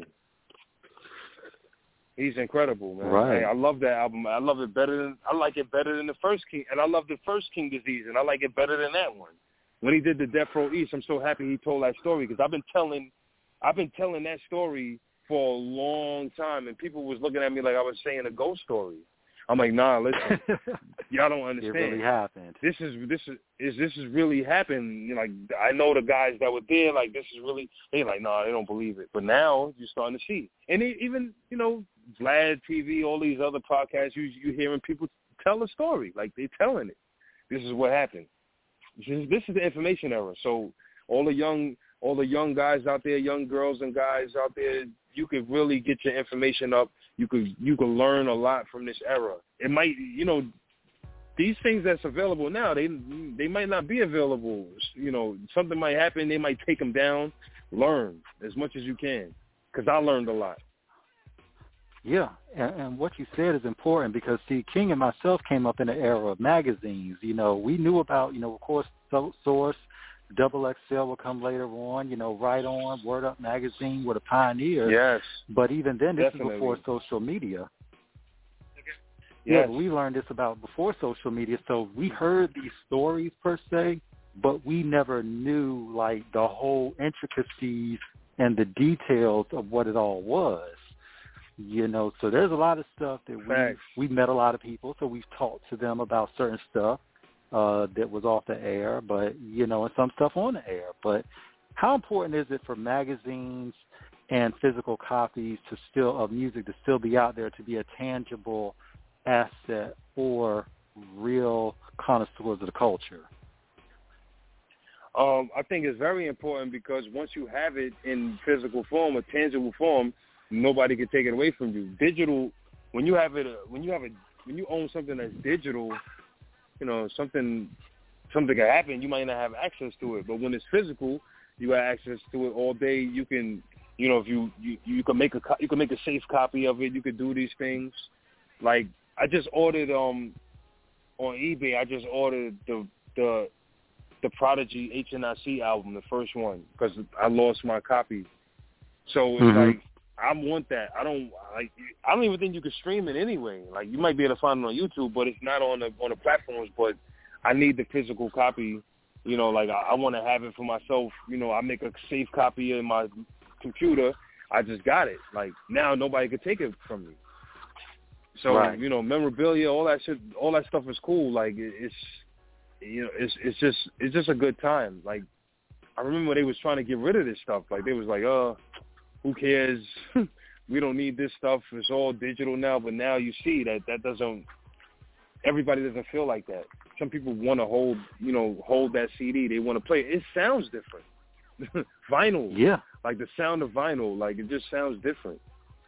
He's incredible, man. Right. I love that album. I like it better than the first King, and I love the first King Disease, and I like it better than that one. When he did the Death Row East, I'm so happy he told that story because I've been telling that story for a long time, and people was looking at me like I was saying a ghost story. I'm like, nah, listen, y'all don't understand. It really happened. This is really happened. I know the guys that were there. Like, this is really. They like, nah, they don't believe it. But now you're starting to see, and even Vlad TV, all these other podcasts, you hearing people tell a story. Like they telling it. This is what happened. This is the information era. So all the young guys out there, young girls and guys out there, you could really get your information up. You could learn a lot from this era. It might, these things that's available now, they might not be available. Something might happen. They might take them down. Learn as much as you can, because I learned a lot. Yeah, and what you said is important because, see, King and myself came up in the era of magazines. We knew about, of course, Source, Double XL will come later on, Right On, Word Up Magazine were the pioneers. Yes. But even then, this Definitely. is before social media. Yes. Yeah, we learned this about before social media. So we heard these stories per se, but we never knew, the whole intricacies and the details of what it all was. You know, so there's a lot of stuff that we've met a lot of people, so we've talked to them about certain stuff that was off the air, but, you know, and some stuff on the air. But how important is it for magazines and physical copies of music to still be out there, to be a tangible asset for real connoisseurs of the culture? I think it's very important because once you have it in physical form, a tangible form, nobody can take it away from you. Digital, when you own something that's digital, you know, something can happen. You might not have access to it, but when it's physical, you have access to it all day. You can, you know, if you can make a safe copy of it. You could do these things. Like I just ordered on eBay. I just ordered the Prodigy HNIC album, the first one, because I lost my copy. So it's like I want that. I don't even think you can stream it anyway. Like you might be able to find it on YouTube, but it's not on the platforms. But I need the physical copy. You know, like I want to have it for myself. You know, I make a safe copy in my computer. I just got it. Like now, nobody could take it from me. So you know, memorabilia, all that shit, all that stuff is cool. Like it's. You know, it's just a good time. Like, I remember they was trying to get rid of this stuff. Like, they was like, who cares? We don't need this stuff. It's all digital now. But now you see that everybody doesn't feel like that. Some people want to hold that CD. They want to play it. It sounds different. Vinyl. Yeah. Like the sound of vinyl. Like, it just sounds different.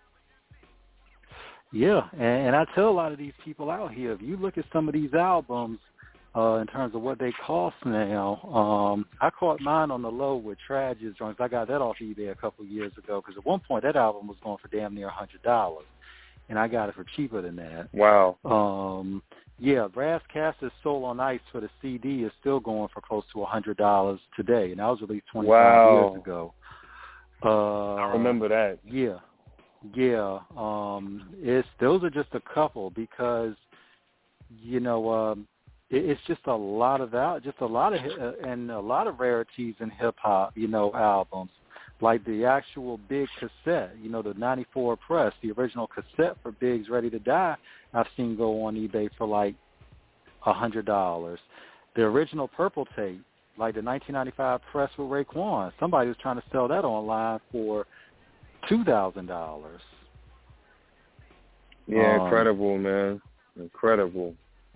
Yeah. And I tell a lot of these people out here, if you look at some of these albums, in terms of what they cost now, I caught mine on the low with Tragic joints. I got that off eBay a couple of years ago because at one point that album was going for damn near $100, and I got it for cheaper than that. Wow. Yeah, Brass Castle's Soul on Ice for the CD is still going for close to $100 today, and that was released 25 years ago. I remember that. Yeah. Those are just a couple because, you know, it's just a lot of and a lot of rarities in hip hop, you know, albums, like the actual Big cassette, you know, the '94 press, the original cassette for Big's Ready to Die, I've seen go on eBay for like $100. The original Purple tape, like the 1995 press with Raekwon, somebody was trying to sell that online for $2,000. Yeah, incredible, man, incredible.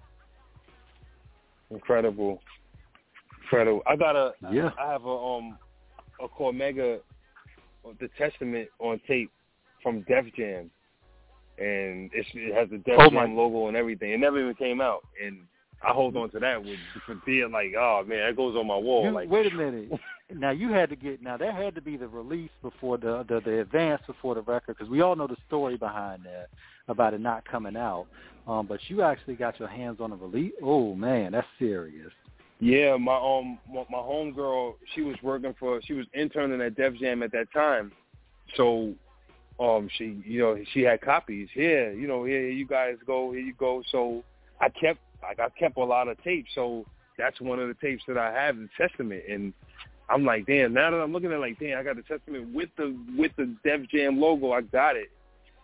I have a Cormega, the Testament on tape from Def Jam, and it has the Def Jam logo and everything. It never even came out, and I hold on to that for being like, oh man, that goes on my wall. Wait a minute. Now there had to be the release before the advance before the record, because we all know the story behind that about it not coming out. But you actually got your hands on a release. Oh man, that's serious. Yeah, my homegirl, she was interning at Def Jam at that time, so she had copies. Here you guys go, here you go. So I kept a lot of tapes. So that's one of the tapes that I have, the Testament, and I'm like, damn. Now that I'm looking at it, like, damn, I got the Testament with the Def Jam logo. I got it.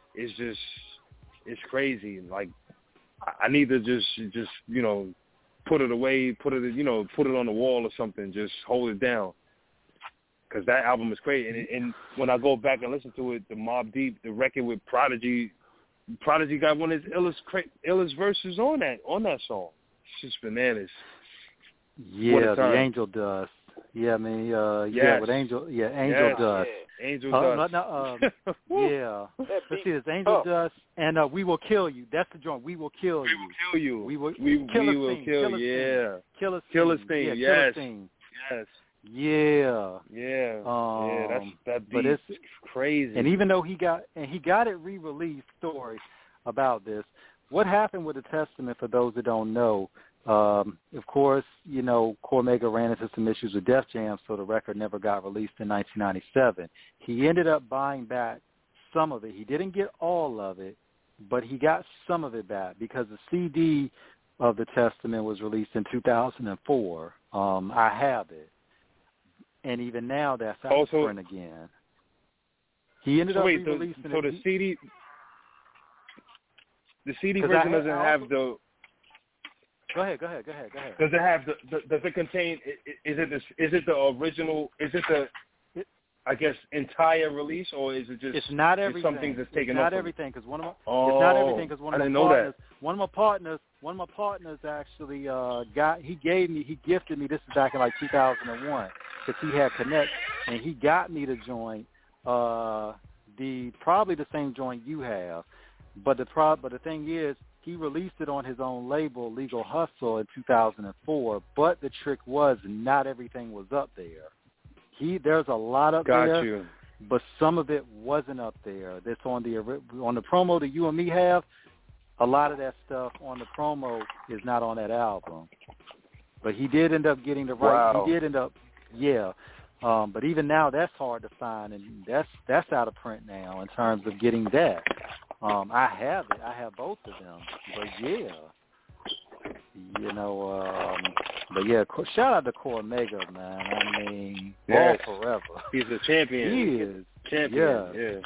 It's crazy. Like, I need to just you know, put it away, put it on the wall or something, just hold it down, because that album is crazy. And when I go back and listen to it, the Mobb Deep, the record with Prodigy got one of his illest verses on that song. It's just bananas. Yeah, the Angel Dust. Yeah, I mean, with Angel Dust. Angel Dust. Yeah. Let's see, it's Angel Dust and We Will Kill You. That's the joint. We Will Kill You. We will kill you. Yeah. Killer Sting. Yes. Yeah. That beat. But it's crazy. And even though he got it re-released, story about this. What happened with the Testament, for those that don't know, of course, you know, Cormega ran into some issues with Def Jam, so the record never got released in 1997. He ended up buying back some of it. He didn't get all of it, but he got some of it back because the CD of the Testament was released in 2004. I have it. And even now, that's out for print again. He ended up re-releasing the CD. The CD version doesn't have the. Go ahead. Does it have does it contain? Is it the original? Is it the? I guess entire release, or is it just? It's not everything. Some things that's taken off. Not everything, because one of my. It's not everything, because one of my partners. One of my partners actually he gifted me. This is back in like 2001, because he had Connect, and he got me to join probably the same joint you have, but the thing is, he released it on his own label, Legal Hustle, in 2004. But the trick was, not everything was up there. There's a lot up there, but some of it wasn't up there. That's on the promo that you and me have. A lot of that stuff on the promo is not on that album. But he did end up getting the right. Wow. He did end up, yeah. But even now, that's hard to find, and that's out of print now in terms of getting that. I have it. I have both of them. But yeah. But yeah, shout out to Cormega, man. I mean, yes. Ball forever. He's a champion. He is. Champion. Yeah.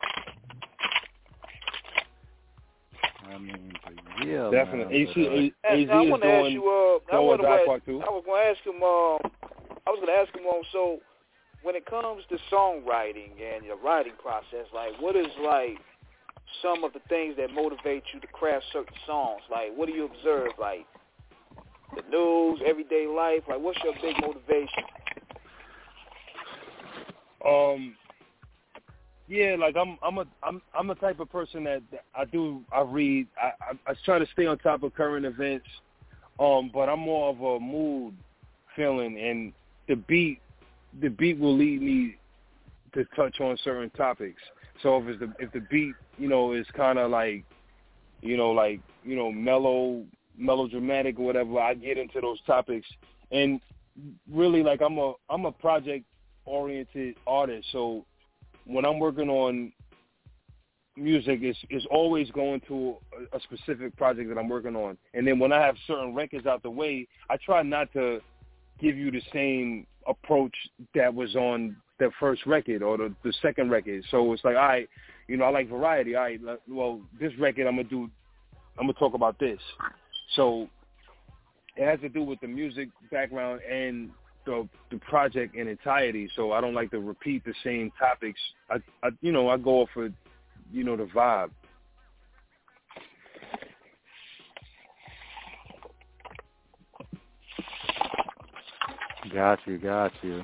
I mean, but yeah, definitely. Man, AZ I is want to ask you. I was going to ask him. So, when it comes to songwriting and your writing process, like, what is like some of the things that motivate you to craft certain songs? Like, what do you observe? Like, the news, everyday life. Like, what's your big motivation? Yeah, like I'm the type of person that I read. I try to stay on top of current events. But I'm more of a mood feeling, and the beat will lead me to touch on certain topics. So if the beat, is kind of like, melodramatic or whatever, I get into those topics. And really, like, I'm a project oriented artist, so when I'm working on music, it's always going to a specific project that I'm working on. And then when I have certain records out the way, I try not to give you the same approach that was on the first record or the second record. So it's like, all right, I like variety. All right, well, this record I'm gonna talk about this. So it has to do with the music background and the project in entirety. So I don't like to repeat the same topics. I go off of, the vibe. Got you.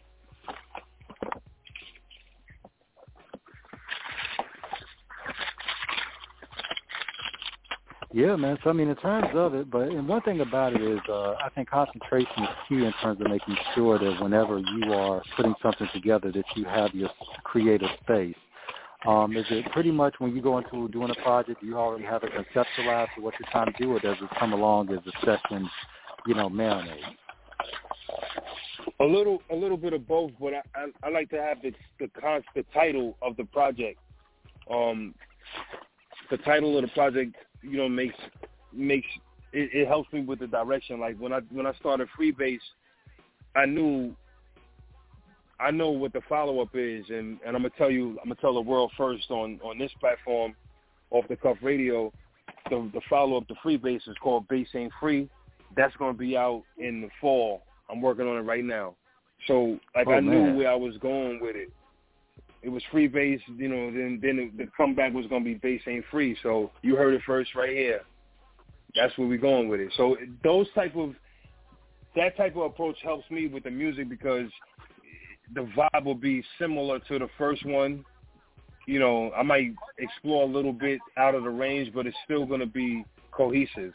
Yeah, man. So, I mean, in terms of it, and one thing about it is I think concentration is key in terms of making sure that whenever you are putting something together that you have your creative space. Is it pretty much when you go into doing a project, you already have it conceptualized for what you're trying to do, or does it come along as the session, marinate? A little bit of both, but I like to have the title of the project. The title of the project, makes it helps me with the direction. Like when I started Freebase, I know what the follow up is, and I'm gonna tell the world first on this platform, Off the Cuff Radio. The follow up to Freebase is called Bass Ain't Free. That's gonna be out in the fall. I'm working on it right now. So I knew where I was going with it. It was Freebase, then the comeback was going to be Bass Ain't Free. So you heard it first right here. That's where we're going with it. So that type of approach helps me with the music because the vibe will be similar to the first one. I might explore a little bit out of the range, but it's still going to be cohesive.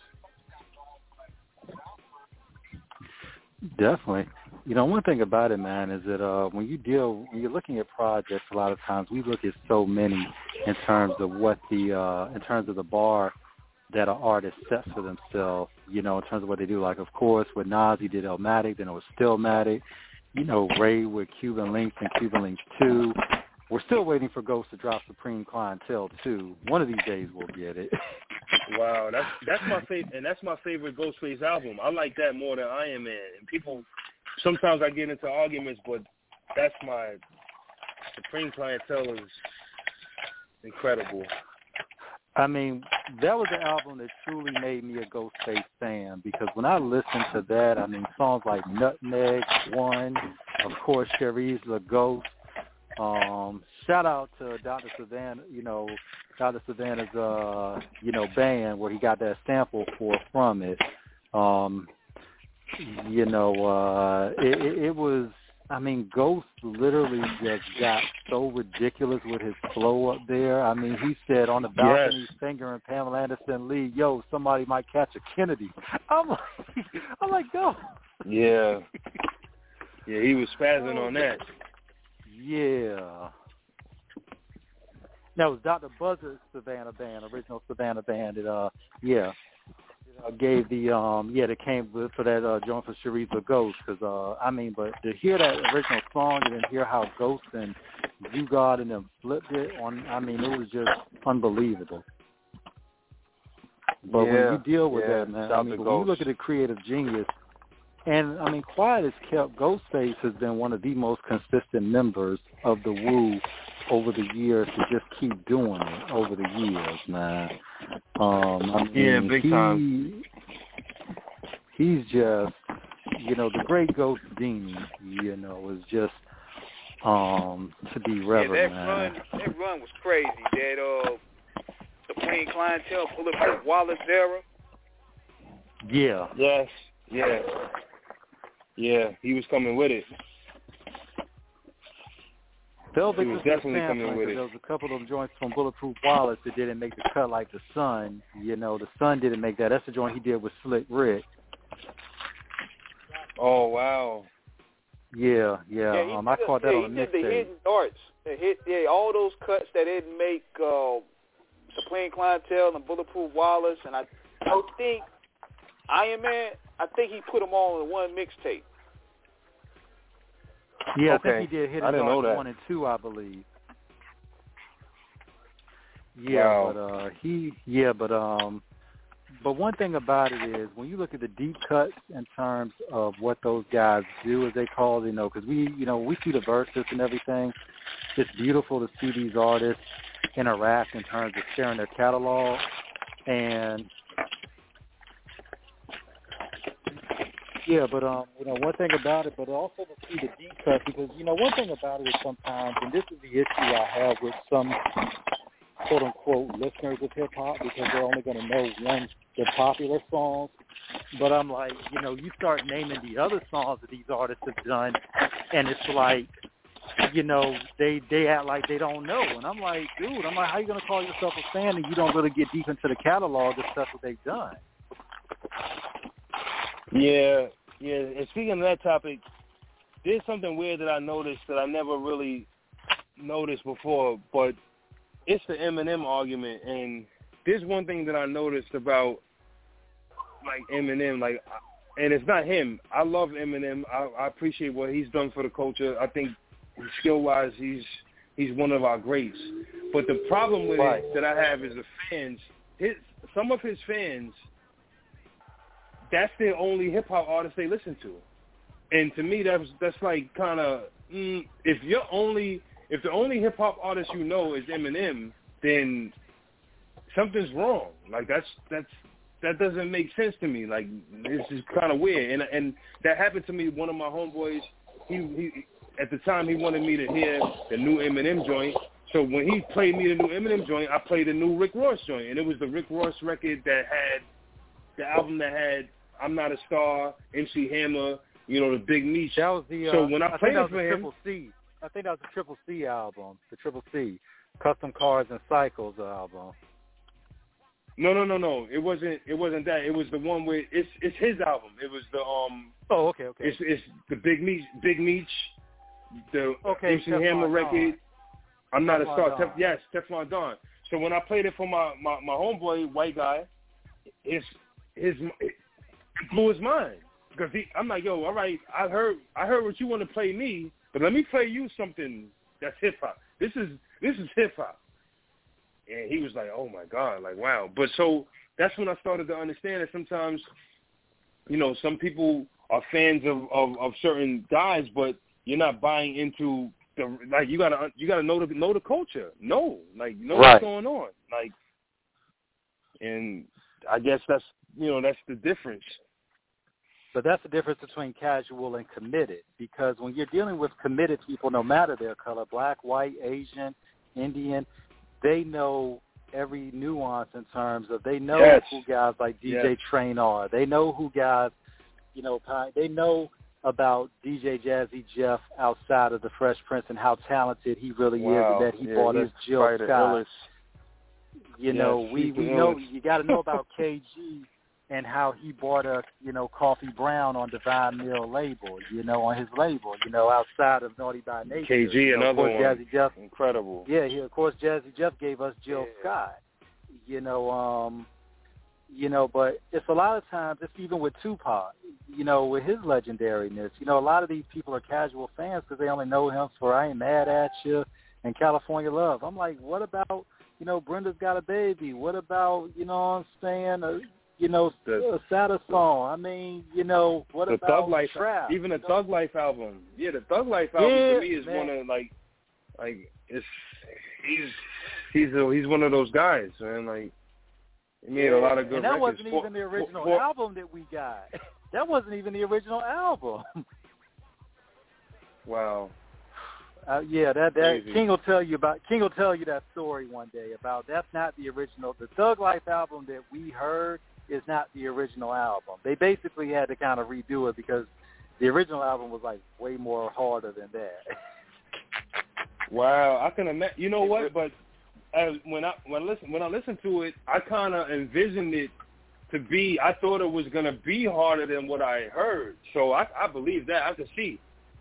Definitely. One thing about it, man, is that when you're looking at projects, a lot of times we look at so many in terms of in terms of the bar that an artist sets for themselves, in terms of what they do. Like, of course, with Nas, he did Illmatic, then it was Stillmatic. Ray with Cuban Links and Cuban Links 2. We're still waiting for Ghost to drop Supreme Clientele 2. One of these days we'll get it. Wow, that's my favorite, and that's my favorite Ghostface album. I like that more than Iron Man. And people, sometimes I get into arguments, but that's my Supreme Clientele is incredible. I mean, that was the album that truly made me a Ghostface fan because when I listened to that, I mean, songs like Nutmeg, One, of course, Cherise the Ghost. Shout out to Dr. Savannah, Dr. Savannah's, band where he got that sample from it. It was, I mean, Ghost literally just got so ridiculous with his flow up there. I mean, he said on the balcony, fingering Pamela Anderson Lee, yo, somebody might catch a Kennedy. I'm like, Ghost. Yeah. Yeah, he was spazzing on that. Yeah. That was Dr. Buzzard's Savannah band, original Savannah band. That gave the that came with for that joint for Cherise the Ghost. Because but to hear that original song and then hear how Ghost and You God and them flipped it on, I mean, it was just unbelievable. But when you deal with that, man, I mean, when you look at the creative genius. And, I mean, quiet as kept, Ghostface has been one of the most consistent members of the Wu over the years to just keep doing it over the years, man. Big time. He's just, the great Ghost Dini, is just to be revered, man. That run was crazy. That the Plain Clientele, Bulletproof Wallace era. Yeah. Yes. Yeah. Yeah, he was coming with it. He was definitely coming with it. There was a couple of them joints from Bulletproof Wallace that didn't make the cut, like The Sun. The Sun didn't make that. That's the joint he did with Slick Rick. Oh, wow. Yeah. I caught that on the mixtape. He did the hidden darts. All those cuts that didn't make the Plain Clientele and Bulletproof Wallace, and I think Iron Man, I think he put them all in one mixtape. Yeah, I think he did Hidden Darts 1 and 2, I believe. Yeah, wow. But one thing about it is when you look at the deep cuts in terms of what those guys do, as they call it, because we see the verses and everything. It's beautiful to see these artists interact in terms of sharing their catalog. And one thing about it, but also to see the deep cut, because, one thing about it is sometimes, and this is the issue I have with some quote-unquote listeners of hip-hop, because they're only going to know the popular songs. But I'm like, you start naming the other songs that these artists have done, and it's like, they act like they don't know. And I'm like, dude, how you going to call yourself a fan and you don't really get deep into the catalog of stuff that they've done? Yeah. And speaking of that topic, there's something weird that I noticed that I never really noticed before, but it's the Eminem argument. And there's one thing that I noticed about, like, Eminem, and it's not him. I love Eminem. I appreciate what he's done for the culture. I think skill-wise, he's one of our greats. But the problem with it that I have is the fans. Some of his fans, that's the only hip-hop artist they listen to. And to me, that's like kind of, if the only hip-hop artist you know is Eminem, then something's wrong. Like, that doesn't make sense to me. Like, this is kind of weird. And that happened to me. One of my homeboys, he at the time, he wanted me to hear the new Eminem joint. So when he played me the new Eminem joint, I played the new Rick Ross joint. And it was the Rick Ross record that had, the album that had I'm Not a Star, MC Hammer, the Big Meech. That was the, so when I played it for him, Triple C. I think that was the Triple C album, the Triple C, Custom Cars and Cycles album. No. It wasn't that. It was the one where it's his album. It was the Oh, okay. It's the Big Meech, the MC Hammer record. I'm Not a Star. Yes, Teflon Don. So when I played it for my homeboy, white guy, it blew his mind, because I'm like, yo, all right, I heard what you want to play me, but let me play you something that's hip hop. This is hip hop. And he was like, oh my God, like, wow. But so that's when I started to understand that sometimes, some people are fans of certain guys, but you're not buying into you gotta know the culture. Know what's going on. Like, And I guess that's the difference. But that's the difference between casual and committed, because when you're dealing with committed people, no matter their color, black, white, Asian, Indian, they know every nuance in terms of they know who guys like DJ Train are. They know who guys, they know about DJ Jazzy Jeff outside of the Fresh Prince and how talented he really is, and that he bought his Jill Scott. We know you got to know about KG and how he bought us, Coffee Brown on Divine Mill label, on his label, outside of Naughty by Nature. KG, another one. Jazzy Jeff, incredible. Yeah, of course, Jazzy Jeff gave us Jill Scott, but it's a lot of times, it's even with Tupac, with his legendariness, a lot of these people are casual fans because they only know him for I Ain't Mad at You and California Love. I'm like, what about, Brenda's Got a Baby? What about, what I'm saying, a sadder song? I mean, what about Thug Life, Trap? Even the Thug Life album. Yeah, the Thug Life album to me is one of he's one of those guys, man. Like, he made a lot of good records. And that records. wasn't even the original album that we got. That wasn't even the original album. Wow. That King will tell you that story one day about that's not the original. The Thug Life album that we heard is not the original album. They basically had to kind of redo it because the original album was like way more harder than that. Wow, I can imagine. You know what? But when I listened to it, I kind of envisioned it to be. I thought it was gonna be harder than what I heard. So I believe that. I could see.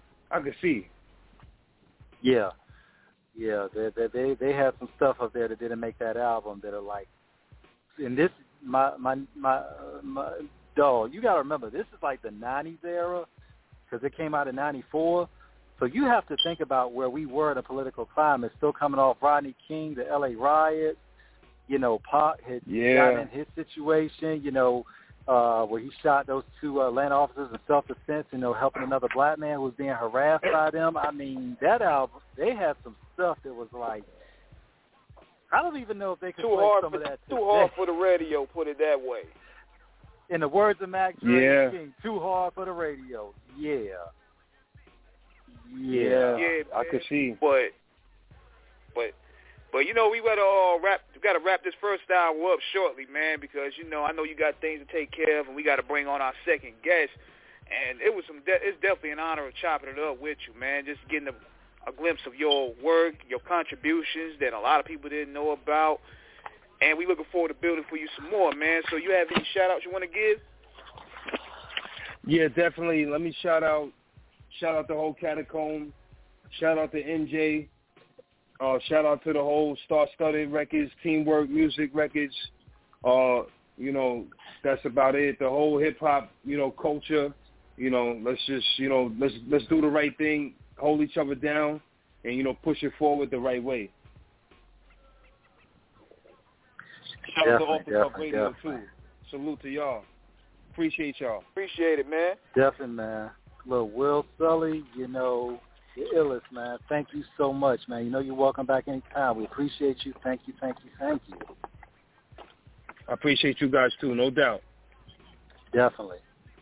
Yeah. They had some stuff up there that didn't make that album that are like, and this my dog. You gotta remember, this is like the '90s era because it came out in '94. So you have to think about where we were in a political climate, still coming off Rodney King, the L.A. riots. Pac had gotten in his situation. Where he shot those two Atlanta officers in self-defense, helping another black man who was being harassed by them. I mean, that album, they had some stuff that was like, I don't even know if they could play some of that today. Too hard for the radio, put it that way. In the words of Mac Dre King, too hard for the radio. Yeah, I could see. But we gotta wrap this first hour up shortly, man, because I know you got things to take care of, and we got to bring on our second guest. And it's definitely an honor of chopping it up with you, man. Just getting a glimpse of your work, your contributions that a lot of people didn't know about, and we looking forward to building for you some more, man. So you have any shout outs you want to give? Yeah, definitely. Let me shout out the whole Catacomb. Shout out to NJ. Shout out to the whole Star-Studded Records, Teamwork Music Records. That's about it. The whole hip-hop, culture. Let's just, let's do the right thing, hold each other down, and, push it forward the right way. Shout out to Off the Cuff Radio, too. Salute to y'all. Appreciate y'all. Appreciate it, man. Definitely, man. Look, Will Sully, the illest, man. Thank you so much, man. You're welcome back anytime. We appreciate you. Thank you. I appreciate you guys, too, no doubt. Definitely.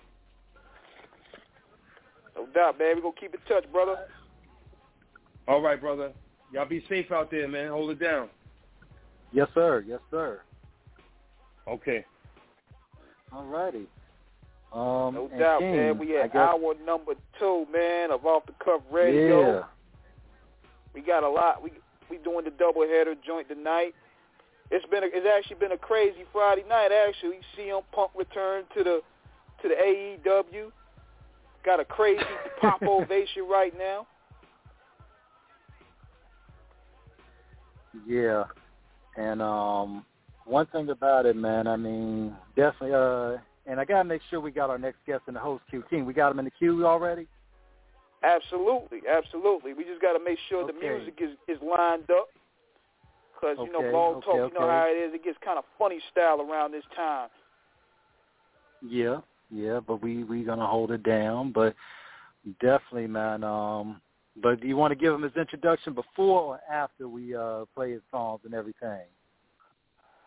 No doubt, man. We're going to keep in touch, brother. All right, brother. Y'all be safe out there, man. Hold it down. Yes, sir. Okay. All righty. No doubt, King, man. We at hour number 2, man, of Off the Cuff Radio. Yeah. We got a lot. We doing the doubleheader joint tonight. It's actually been a crazy Friday night. Actually, CM Punk returned to the AEW. Got a crazy pop ovation right now. Yeah, and one thing about it, man. I mean, definitely. And I gotta make sure we got our next guest in the host queue. King, we got him in the queue already? Absolutely. We just gotta make sure the music is lined up. Because, Blog Talk, you know how it is. It gets kind of funny style around this time. Yeah, but we gonna hold it down. But definitely, man. But do you want to give him his introduction before or after we play his songs and everything?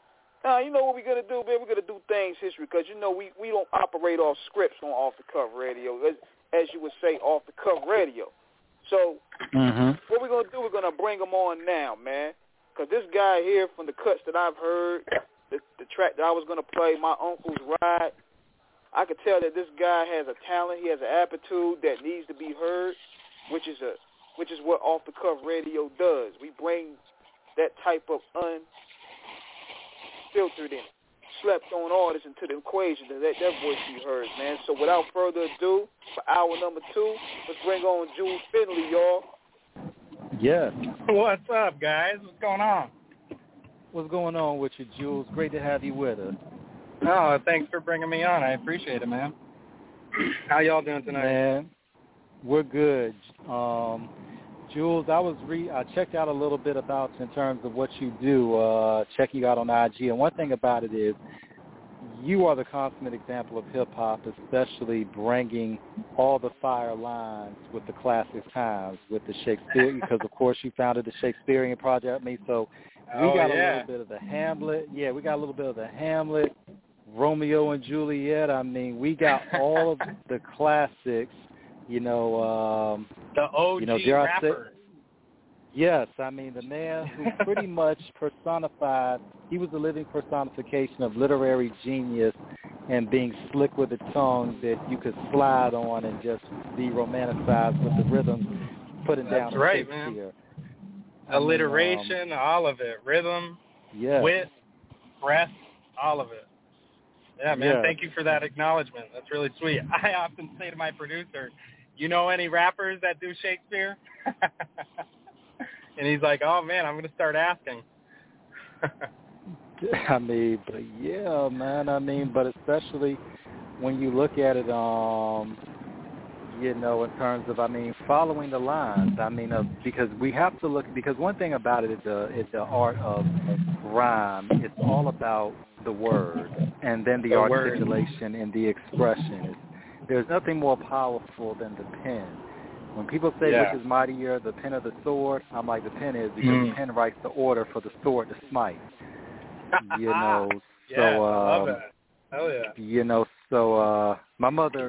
You know what we're going to do, man? We're going to do things history because, you know, we don't operate off scripts on Off the Cuff Radio, as you would say, Off the Cuff Radio. So what we're going to do, we're going to bring him on now, man, because this guy here, from the cuts that I've heard, the track that I was going to play, My Uncle's Ride, I could tell that this guy has a talent, he has an aptitude that needs to be heard, which is what Off the Cuff Radio does. We bring that type of unfiltered and slept-on artists into the equation to let their voice be heard, man. So without further ado, for hour number 2, let's bring on Jules Finley, y'all. Yes. What's up, guys? What's going on? What's going on with you, Jules? Great to have you with us. Oh, thanks for bringing me on. I appreciate it, man. How y'all doing tonight? Man, we're good. Jules, I checked out a little bit about in terms of what you do, check you out on IG, and one thing about it is you are the consummate example of hip-hop, especially bringing all the fire lines with the classic times, with the Shakespeare, because, of course, you founded the Shakespearean Project, so we got a little bit of the Hamlet. Yeah, we got a little bit of the Hamlet, Romeo and Juliet. I mean, we got all of the classics, the OG rapper. Yes, I mean, the man who pretty much personified, he was the living personification of literary genius and being slick with the tongue that you could slide on and just be romanticized with the rhythm, putting down a right, Shakespeare. Man. Alliteration, all of it. Rhythm, wit, breath, all of it. Yeah, man, thank you for that acknowledgement. That's really sweet. I often say to my producer, you know any rappers that do Shakespeare? And he's like, oh, man, I'm going to start asking. I mean, but yeah, man, but especially when you look at it, in terms of, following the lines, because we have to look, because one thing about it is the art of rhyme. It's all about the word and then the articulation and the expression. There's nothing more powerful than the pen. When people say which is mightier, the pen or the sword, I'm like, the pen is, because the pen writes the order for the sword to smite. I love that. Hell yeah. My mother,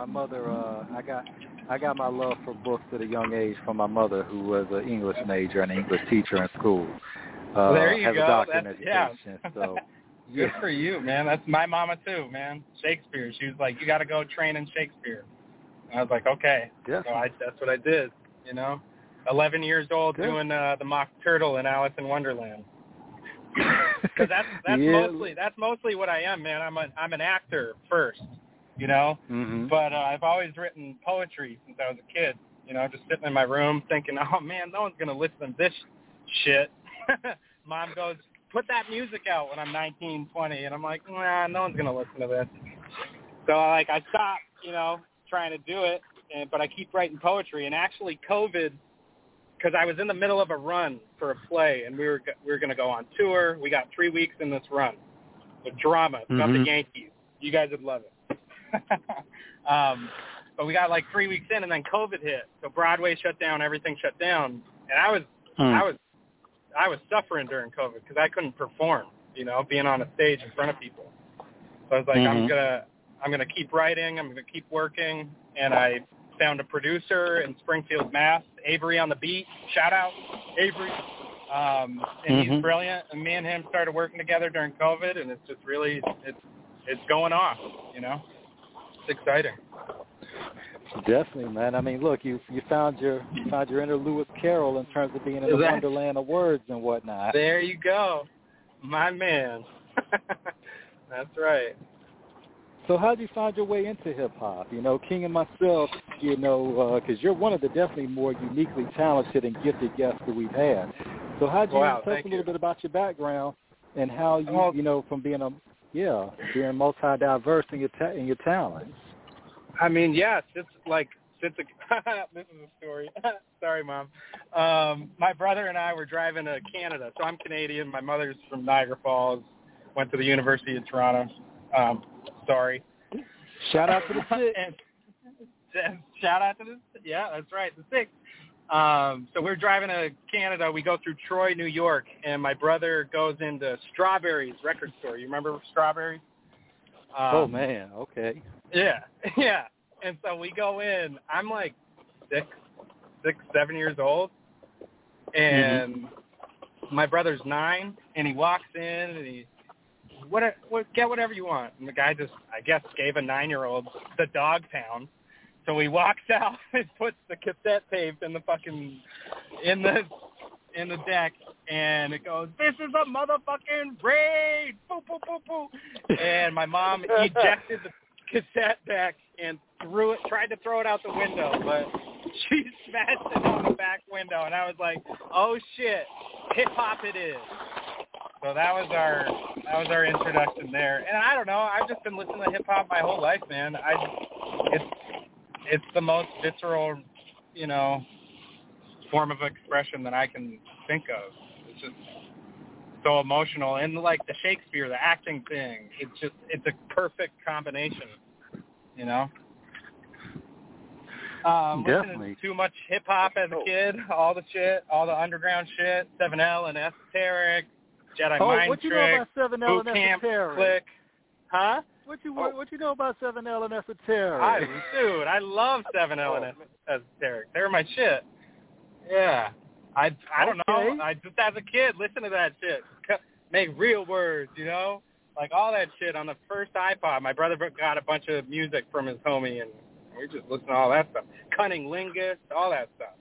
I got my love for books at a young age from my mother, who was an English major and an English teacher in school. There you has go. A doctorate in education. So, good for you, man. That's my mama too, man. Shakespeare. She was like, you got to go train in Shakespeare. And I was like, okay. So that's what I did. 11 years old doing the mock turtle in Alice in Wonderland. Because that's mostly what I am, man. I'm an actor first, But I've always written poetry since I was a kid. Just sitting in my room thinking, oh man, no one's gonna listen to this shit. Mom goes, put that music out when I'm 19, 20, and I'm like, nah, no one's gonna listen to this. So I stopped, trying to do it, but I keep writing poetry. And actually, COVID. Because I was in the middle of a run for a play, and we were going to go on tour. We got 3 weeks in this run. The drama. It's about the Yankees. You guys would love it. But we got like 3 weeks in, and then COVID hit. So Broadway shut down. Everything shut down. And I was suffering during COVID because I couldn't perform. Being on a stage in front of people. So I was like, I'm gonna keep writing. I'm gonna keep working, and I found a producer in Springfield, Mass, Avery on the Beat. Shout out, Avery. And he's brilliant. And me and him started working together during COVID, and it's just really, it's going on, It's exciting. Definitely, man. Look, you found your inner Lewis Carroll in terms of being in the wonderland of words and whatnot. There you go. My man. That's right. So how did you find your way into hip-hop? King and myself, because you're one of the definitely more uniquely talented and gifted guests that we've had. So how did you tell us a little bit about your background and how you, from being being multi-diverse in your talents? This is a story. Sorry, Mom. My brother and I were driving to Canada. So I'm Canadian. My mother's from Niagara Falls. Went to the University of Toronto. Sorry. Shout out to the Six. Shout out to the, yeah, that's right, the Six. So we're driving to Canada. We go through Troy, New York, and my brother goes into Strawberries record store. You remember Strawberries? Oh, man. Okay. Yeah. Yeah. And so we go in. I'm like 7 years old. And my brother's 9, and he walks in, and he, get whatever you want. And the guy just, I guess, gave a 9-year-old the Dog Pound. So he walks out and puts the cassette tape in the fucking, in the deck, and it goes, "This is a motherfucking raid!" Boo, boo, boo, boo. And my mom ejected the cassette deck and tried to throw it out the window, but she smashed it on the back window, and I was like, "Oh shit, hip hop it is." So that was our introduction there. And I don't know, I've just been listening to hip hop my whole life, man. It's the most visceral, form of expression that I can think of. It's just so emotional, and like the Shakespeare, the acting thing. It's a perfect combination, Definitely. Listening to too much hip hop as a kid, all the shit, all the underground shit, 7L and Esoteric, Jedi Mind what you Trick, know about 7L Boot and Camp Esoteric? Click. Huh? What you know about 7L and Esoteric? Dude, I love 7L and Esoteric. They're my shit. Yeah. I don't know. I just as a kid listen to that shit. Make real words, like all that shit on the first iPod. My brother got a bunch of music from his homie, and we just listened to all that stuff. Cunning Linguist, all that stuff,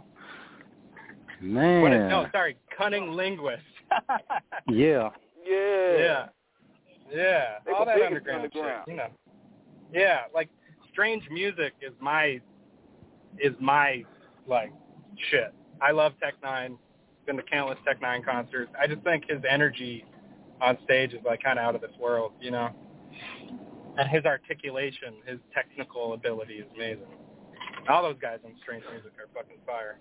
Man. Cunning Linguist. Yeah. Yeah. Yeah. They All the that biggest underground underground. shit, Yeah, like Strange Music is my like shit. I love Tech Nine. Been to countless Tech Nine concerts. I just think his energy on stage is like kind of out of this world, And his articulation, his technical ability is amazing. All those guys on Strange Music are fucking fire.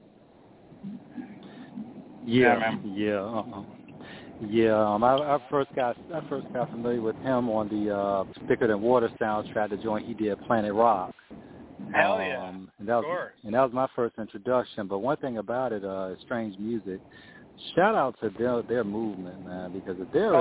Yeah, man. Yeah. I first got familiar with him on the Thicker Than Water soundtrack, the joint he did, Planet Rock. Hell yeah, and that was my first introduction. But one thing about it, Strange Music, shout out to their movement, man, because if there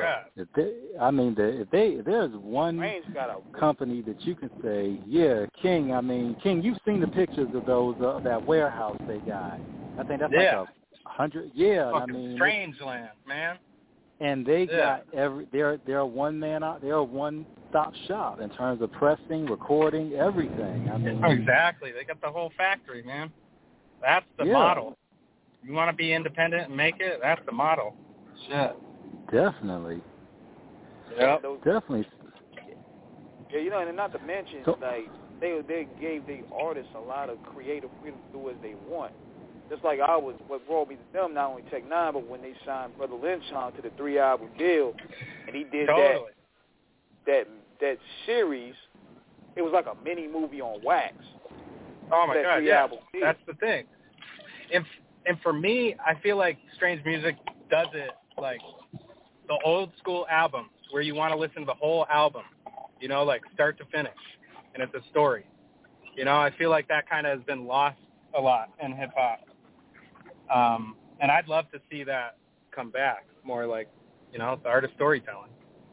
if there's one company that you can say, yeah, King, you've seen the pictures of those that warehouse they got. I think that's like 100. Yeah, fucking Strangeland, man. And they got they're a one-stop shop in terms of pressing, recording, everything. Exactly. They got the whole factory, man. That's the model. You want to be independent and make it? That's the model. Shit. Definitely. Yep. Definitely. Yeah, and not to mention, like they gave the artists a lot of creative freedom to do as they want. Just like what brought me to them, not only Tech Nine, but when they signed Brother Lynch on to the 3-album deal, and he did that series. It was like a mini movie on wax. Oh my God, yeah, that's the thing. And for me, I feel like Strange Music does it like the old school albums where you want to listen to the whole album, like start to finish, and it's a story. I feel like that kind of has been lost a lot in hip hop. And I'd love to see that come back more like, the art of storytelling.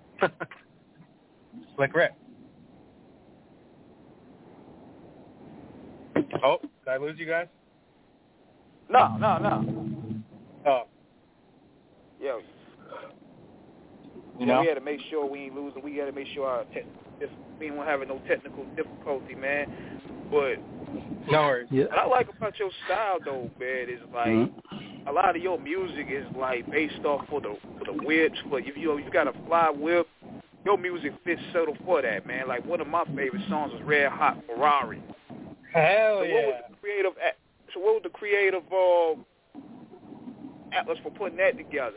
Slick Rick. Oh, did I lose you guys? No. Oh. Yo. We had to make sure we ain't losing. We got to make sure we ain't having no technical difficulty, man. But no worries. Yeah. What I like about your style, though, man, is like a lot of your music is like based off for the whips. But if you got a fly whip, your music fits subtle for that, man. Like one of my favorite songs is Red Hot Ferrari. Hell yeah. What was the creative atlas for putting that together?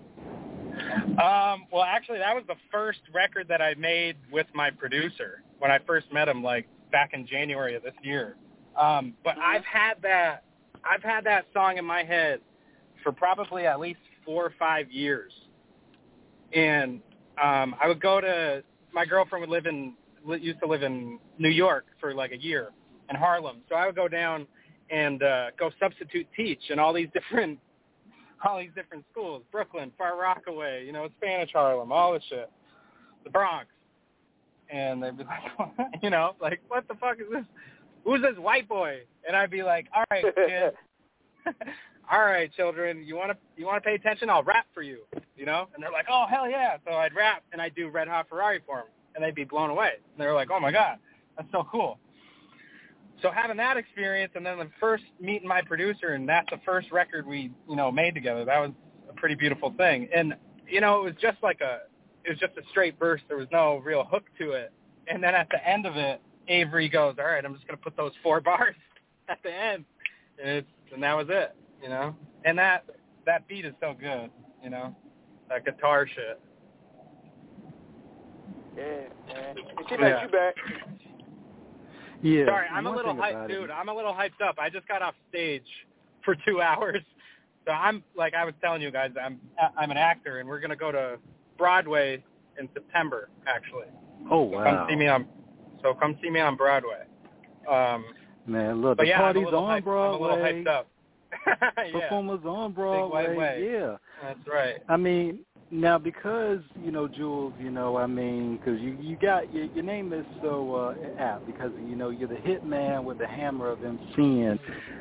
Well, actually, that was the first record that I made with my producer when I first met him, like back in January of this year. But I've had that song in my head for probably at least 4 or 5 years. And I would go to my girlfriend used to live in New York for like a year in Harlem. So I would go down and go substitute teach in all these different schools, Brooklyn, Far Rockaway, Spanish Harlem, all this shit, the Bronx. And they'd be like, like, what the fuck is this? Who's this white boy? And I'd be like, all right, kids. All right, children, you want to pay attention? I'll rap for you, And they're like, oh, hell yeah. So I'd rap, and I'd do Red Hot Ferrari for them, and they'd be blown away. And they were like, oh, my God, that's so cool. So having that experience, and then the first meeting my producer, and that's the first record we, made together, that was a pretty beautiful thing. And, it was just a straight verse. There was no real hook to it. And then at the end of it, Avery goes, all right, I'm just going to put those 4 bars at the end. And that was it. And that beat is so good, that guitar shit. Yeah, man. She got you back. Yeah. Sorry, I'm a little hyped, dude. I'm a little hyped up. I just got off stage for 2 hours, so I'm like I was telling you guys, I'm an actor, and we're gonna go to Broadway in September, actually. Oh wow! Come see me on Broadway. Man, look, the party's on Broadway. I'm a little hyped up. Performers on Broadway. Yeah, that's right. I mean, now because Jules, because you got your name is so apt because you're the hit man with the hammer of MCing,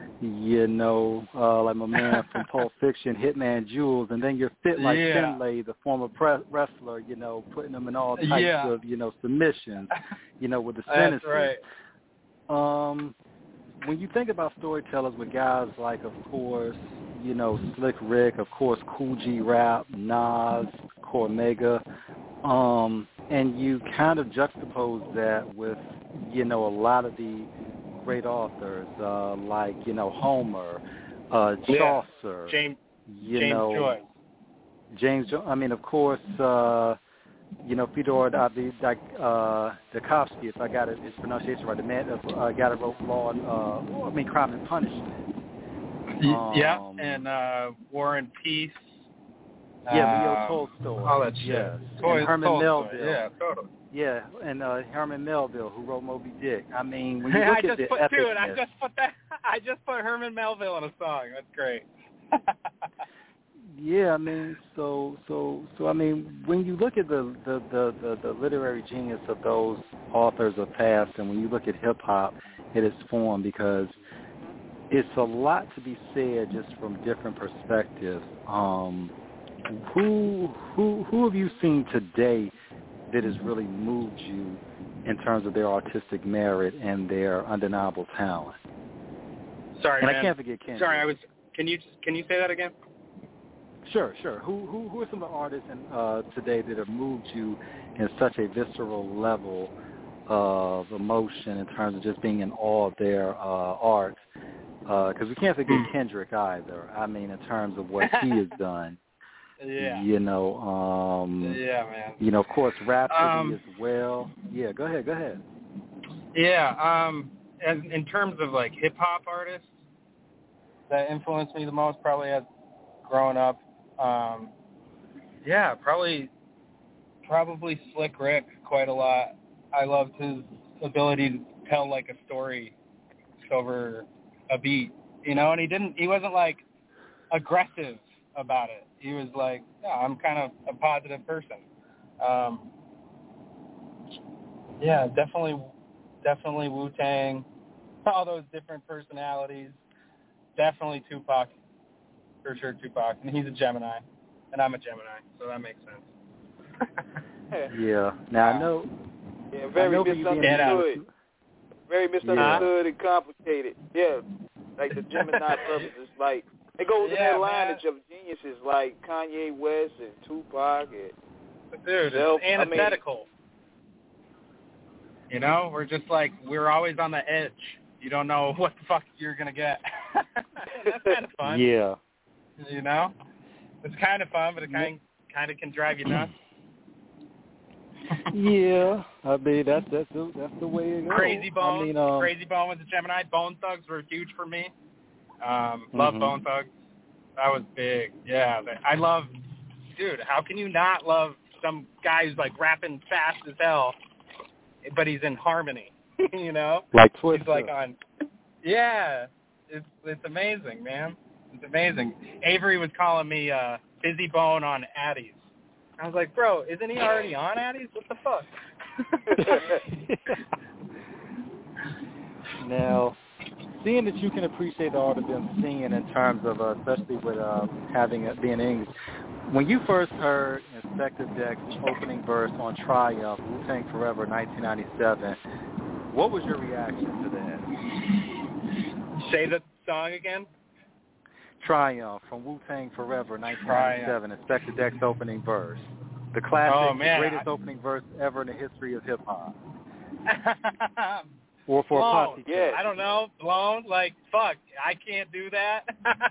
like my man from Pulp Fiction, Hitman Jules, and then you're fit like Finlay, the former wrestler, putting them in all types of submissions, with the sentences. That's right. When you think about storytellers with guys like, of course, Slick Rick, of course, Cool G Rap, Nas, Cormega, and you kind of juxtapose that with, a lot of the great authors like, Homer, Chaucer, James Joyce. I mean, of course, Fyodor Dostoevsky, if I got his pronunciation right, the man guy that wrote Crime and Punishment. And War and Peace. Leo Tolstoy. All that shit. Yes. And Herman Melville. Yeah, totally. Yeah, and Herman Melville, who wrote Moby Dick. I mean, when you look at the epicness. I just put Herman Melville in a song. That's great. Yeah, I mean, so I mean, when you look at the literary genius of those authors of past, and when you look at hip hop, it is formed because it's a lot to be said just from different perspectives. Who have you seen today that has really moved you in terms of their artistic merit and their undeniable talent? Sorry, and man. I can't forget Kendrick. Sorry, Can you say that again? Sure. Who are some of the artists today that have moved you in such a visceral level of emotion in terms of just being in awe of their art? Because we can't forget Kendrick either. I mean, in terms of what he has done. Yeah. Yeah, man. Of course, Rhapsody as well. Yeah, go ahead. Yeah, as in terms of like hip hop artists that influenced me the most, probably as growing up. Probably Slick Rick quite a lot. I loved his ability to tell like a story over a beat, and he wasn't like aggressive about it. He was like, I'm kind of a positive person. Definitely Wu-Tang, all those different personalities. Definitely Tupac. For sure, Tupac. And he's a Gemini, and I'm a Gemini, so that makes sense. Yeah. Now, I know... Yeah, very misunderstood. Very misunderstood and complicated. Yeah, like the Gemini brothers. It's like, it goes in that lineage of geniuses like Kanye West and Tupac. And dude, it's antithetical. We're just like, we're always on the edge. You don't know what the fuck you're going to get. That's kind of fun. Yeah. It's kind of fun, but it kind of can drive you nuts. Yeah, I mean that's the way it goes. Crazy Bone, Crazy Bone was a Gemini. Bone Thugs were huge for me. Love Bone Thugs. That was big. Yeah, I love. Dude, how can you not love some guy who's like rapping fast as hell, but he's in harmony? Like Twista. He's like on. Yeah, It's amazing, man. It's amazing. Avery was calling me Busy Bone on Addies. I was like, bro, isn't he already on Addies? What the fuck? Now, seeing that you can appreciate all of them singing in terms of, especially with having it being English, when you first heard Inspector Deck's opening verse on Triumph, Wu-Tang Forever, 1997, what was your reaction to that? Say the song again? Triumph from Wu-Tang Forever, 1997, Inspector Deck's opening verse. The classic, the greatest opening verse ever in the history of hip-hop. Or for Blown. a posse. Yeah. I don't know. Blown? Like, fuck, I can't do that.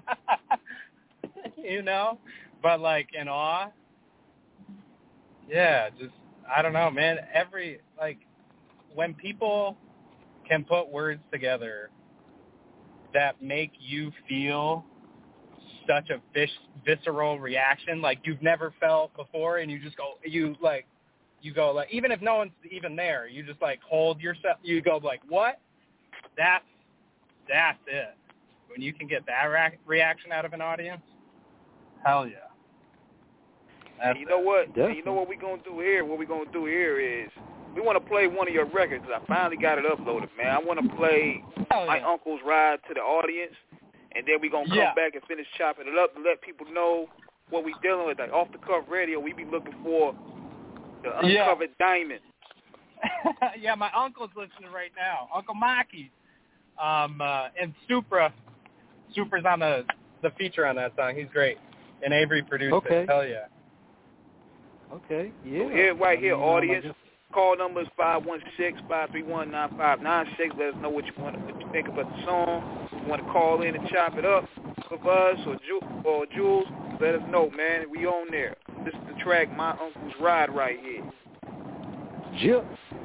You know? But, like, in awe. Yeah, just, I don't know, man. When people can put words together that make you feel such a visceral reaction like you've never felt before, and you just go, even if no one's even there, you just, like, hold yourself, you go, like, what? That's it. When you can get that reaction out of an audience, hell yeah. And you know what? And you know what we're going to do here? What we're going to do here is we want to play one of your records. I finally got it uploaded, man. I want to play My Uncle's Ride to the audience, and then we're going to come back and finish chopping it up and let people know what we're dealing with. Like, Off the Cuff Radio, we be looking for the uncovered diamond. Yeah, my uncle's listening right now. Uncle Maki. And Supra's on the feature on that song. He's great. And Avery produced it. Hell yeah. Okay, yeah. So here, right here, audience. Call number is 516-531-9596. Let us know what you think about the song. If you want to call in and chop it up with us or Jules, let us know, man. We on there. This is the track, My Uncle's Ride, right here. Yep.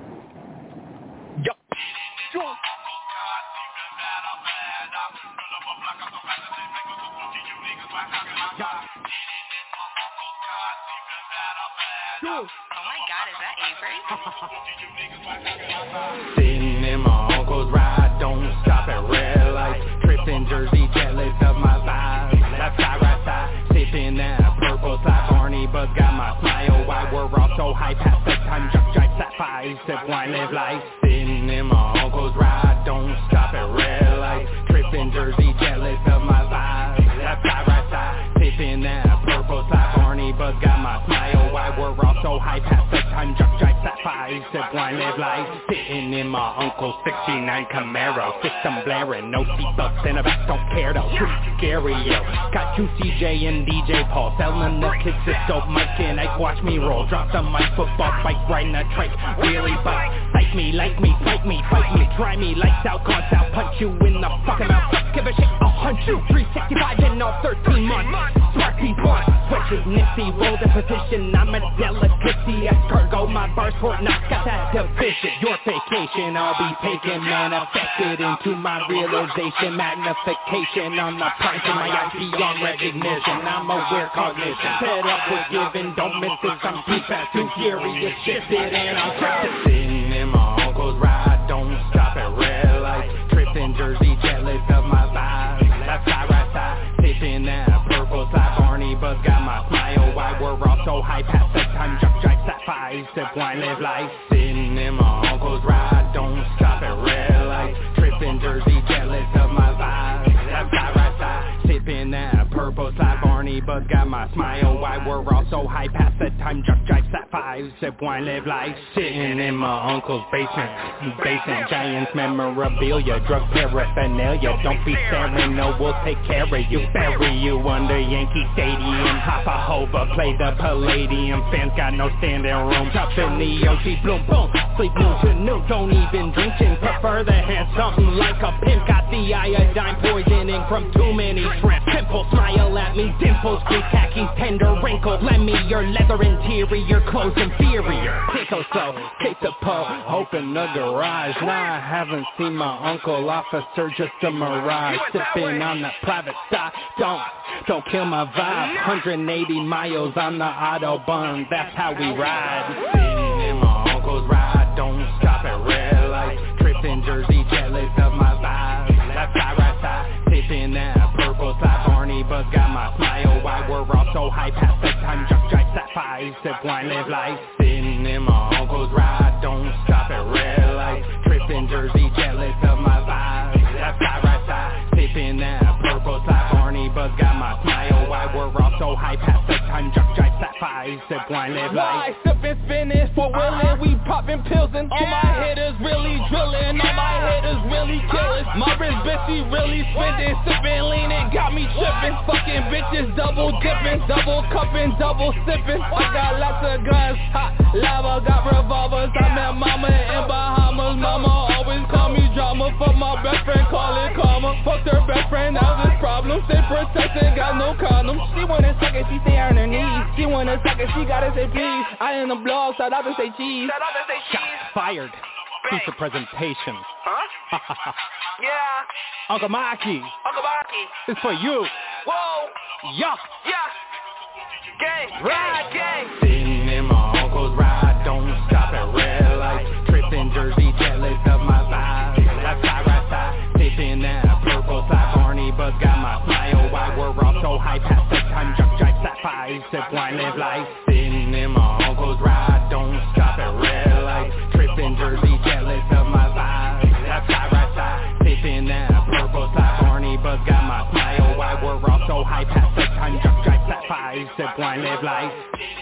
Oh my God, is that Avery? Sitting in my uncle's ride, don't stop at red lights. Tripping Jersey, jealous of my vibe. Left side, right side, sipping that purple side. Horny, but got my smile. Why we're all so high past the time? Just drive sapphires, sip wine, live life. Sitting in my uncle's ride, don't stop at red lights. Tripping Jersey, jealous of my vibe. Left side, right side, sipping that purple side. Horny, but got my smile. Why we're all so high past the time? Just drive sapphires, sip wine, live life. Sitting in my uncle's 69 Camaro, system blaring, no seatbelts in the back, don't care though. Too scary, yo. Got you CJ and DJ Paul, selling the kids this dope mic and I watch me roll. Drop the mic, football, bike, riding a trike, really bike. Like me, fight me, try me, lights out, guns out, punch you in the fucking mouth. Give a shit, I'll hunt you, 365 in all 13 months. Smart people, switches nifty, roll the position, I'm a delicacy. Escargot, my bars, Fort Knox, got that division. Your vacation, I'll be taking, manifested into my realization. Magnification on the price of my IP on recognition. I'm aware cognition, set up with giving, don't miss this. I'm too fast, too furious, shifted and I'm sitting in my uncle's ride, don't stop at red lights. Tripping Jersey, jealous of my vibe. Left side, right side, sipping that purple side. Horny, but got my smile. Why we're all so high past the time? Just drive sapphires, sip wine, live life. Sitting in my uncle's ride, don't stop at red lights. Tripping Jersey, jealous of my vibe. Left side, right side, sipping that purple side. Horny, but got my smile. Why we're all so high past the time? Just drive sapphires, sip wine, live life. Sitting in my uncle's basement, Giants memorabilia, drug paraphernalia. Don't be staring, no, we'll take care of you. Bury you under Yankee Stadium. Hop-a-hova, play the Palladium. Fans got no standing room. Up in the OC, bloom, boom. Sleep noon to noon, don't even drink gin. Prefer the hand, something like a pimp. Got the iodine poisoning from too many shrimp. Simple, smile at me, dimples, grease khakis, tender wrinkles. Lend me your leather interior, clothes inferior. Pickle so, take the pull, open the garage. Nah, I haven't seen my uncle, officer, just a mirage. Sipping on the private stock, don't kill my vibe. 180 miles on the Autobahn, that's how we ride. Sitting in my uncle's ride, don't stop at red lights. Tripping Jersey, jealous of my vibe. Left side, right side, but got my smile. Why we're all so hype, past that time, just drive sapphires, sip wine, live life. Sitting in my uncle's ride, don't stop at red lights. Tripping Jersey, jealous of my vibe. Left side, right side, sipping that purple slide. Horny, but got my smile. Why we're all so hype, past that time, just drive sapphires, sip wine, live life. Why sipping Spanish for willin', we poppin' pills and all my hitters really drillin', all my hitters really killin'. My wrist bitch, she really spendin', sippin', leanin', got me trippin'. Fucking bitches, double dippin', double cuppin', double sippin'. I got lots of guns, hot lava, got revolvers. I met mama in Bahamas, mama always call me drama. Fuck my best friend, call it karma. Fucked her best friend, now this problem. Stay protected, got no condom. She wanna suck it, she stay on her knees. She wanna suck it, she gotta say please. I in the blog, shout out to say cheese. Shots fired. Feature presentation. Huh? Yeah. Uncle Maki. Uncle Maki. It's for you. Whoa. Yeah. Yeah. Gang. Ride, gang. Sitting in my uncle's ride, don't stop at red lights. Tripping Jersey, jealous of my vibe. Left side, right side, sipping that purple slide. Horny, but got my smile. Why we're all so hype, past that time, just drive sapphires, sip wine, live life. Sitting in my uncle's ride, don't stop at red lights. Tripping Jersey, jealous of my vibe. Left side, right side, sipping that purple slide. Horny, but got my smile. Why we're all so hype, past that time, just drive sapphires, sip wine, live life.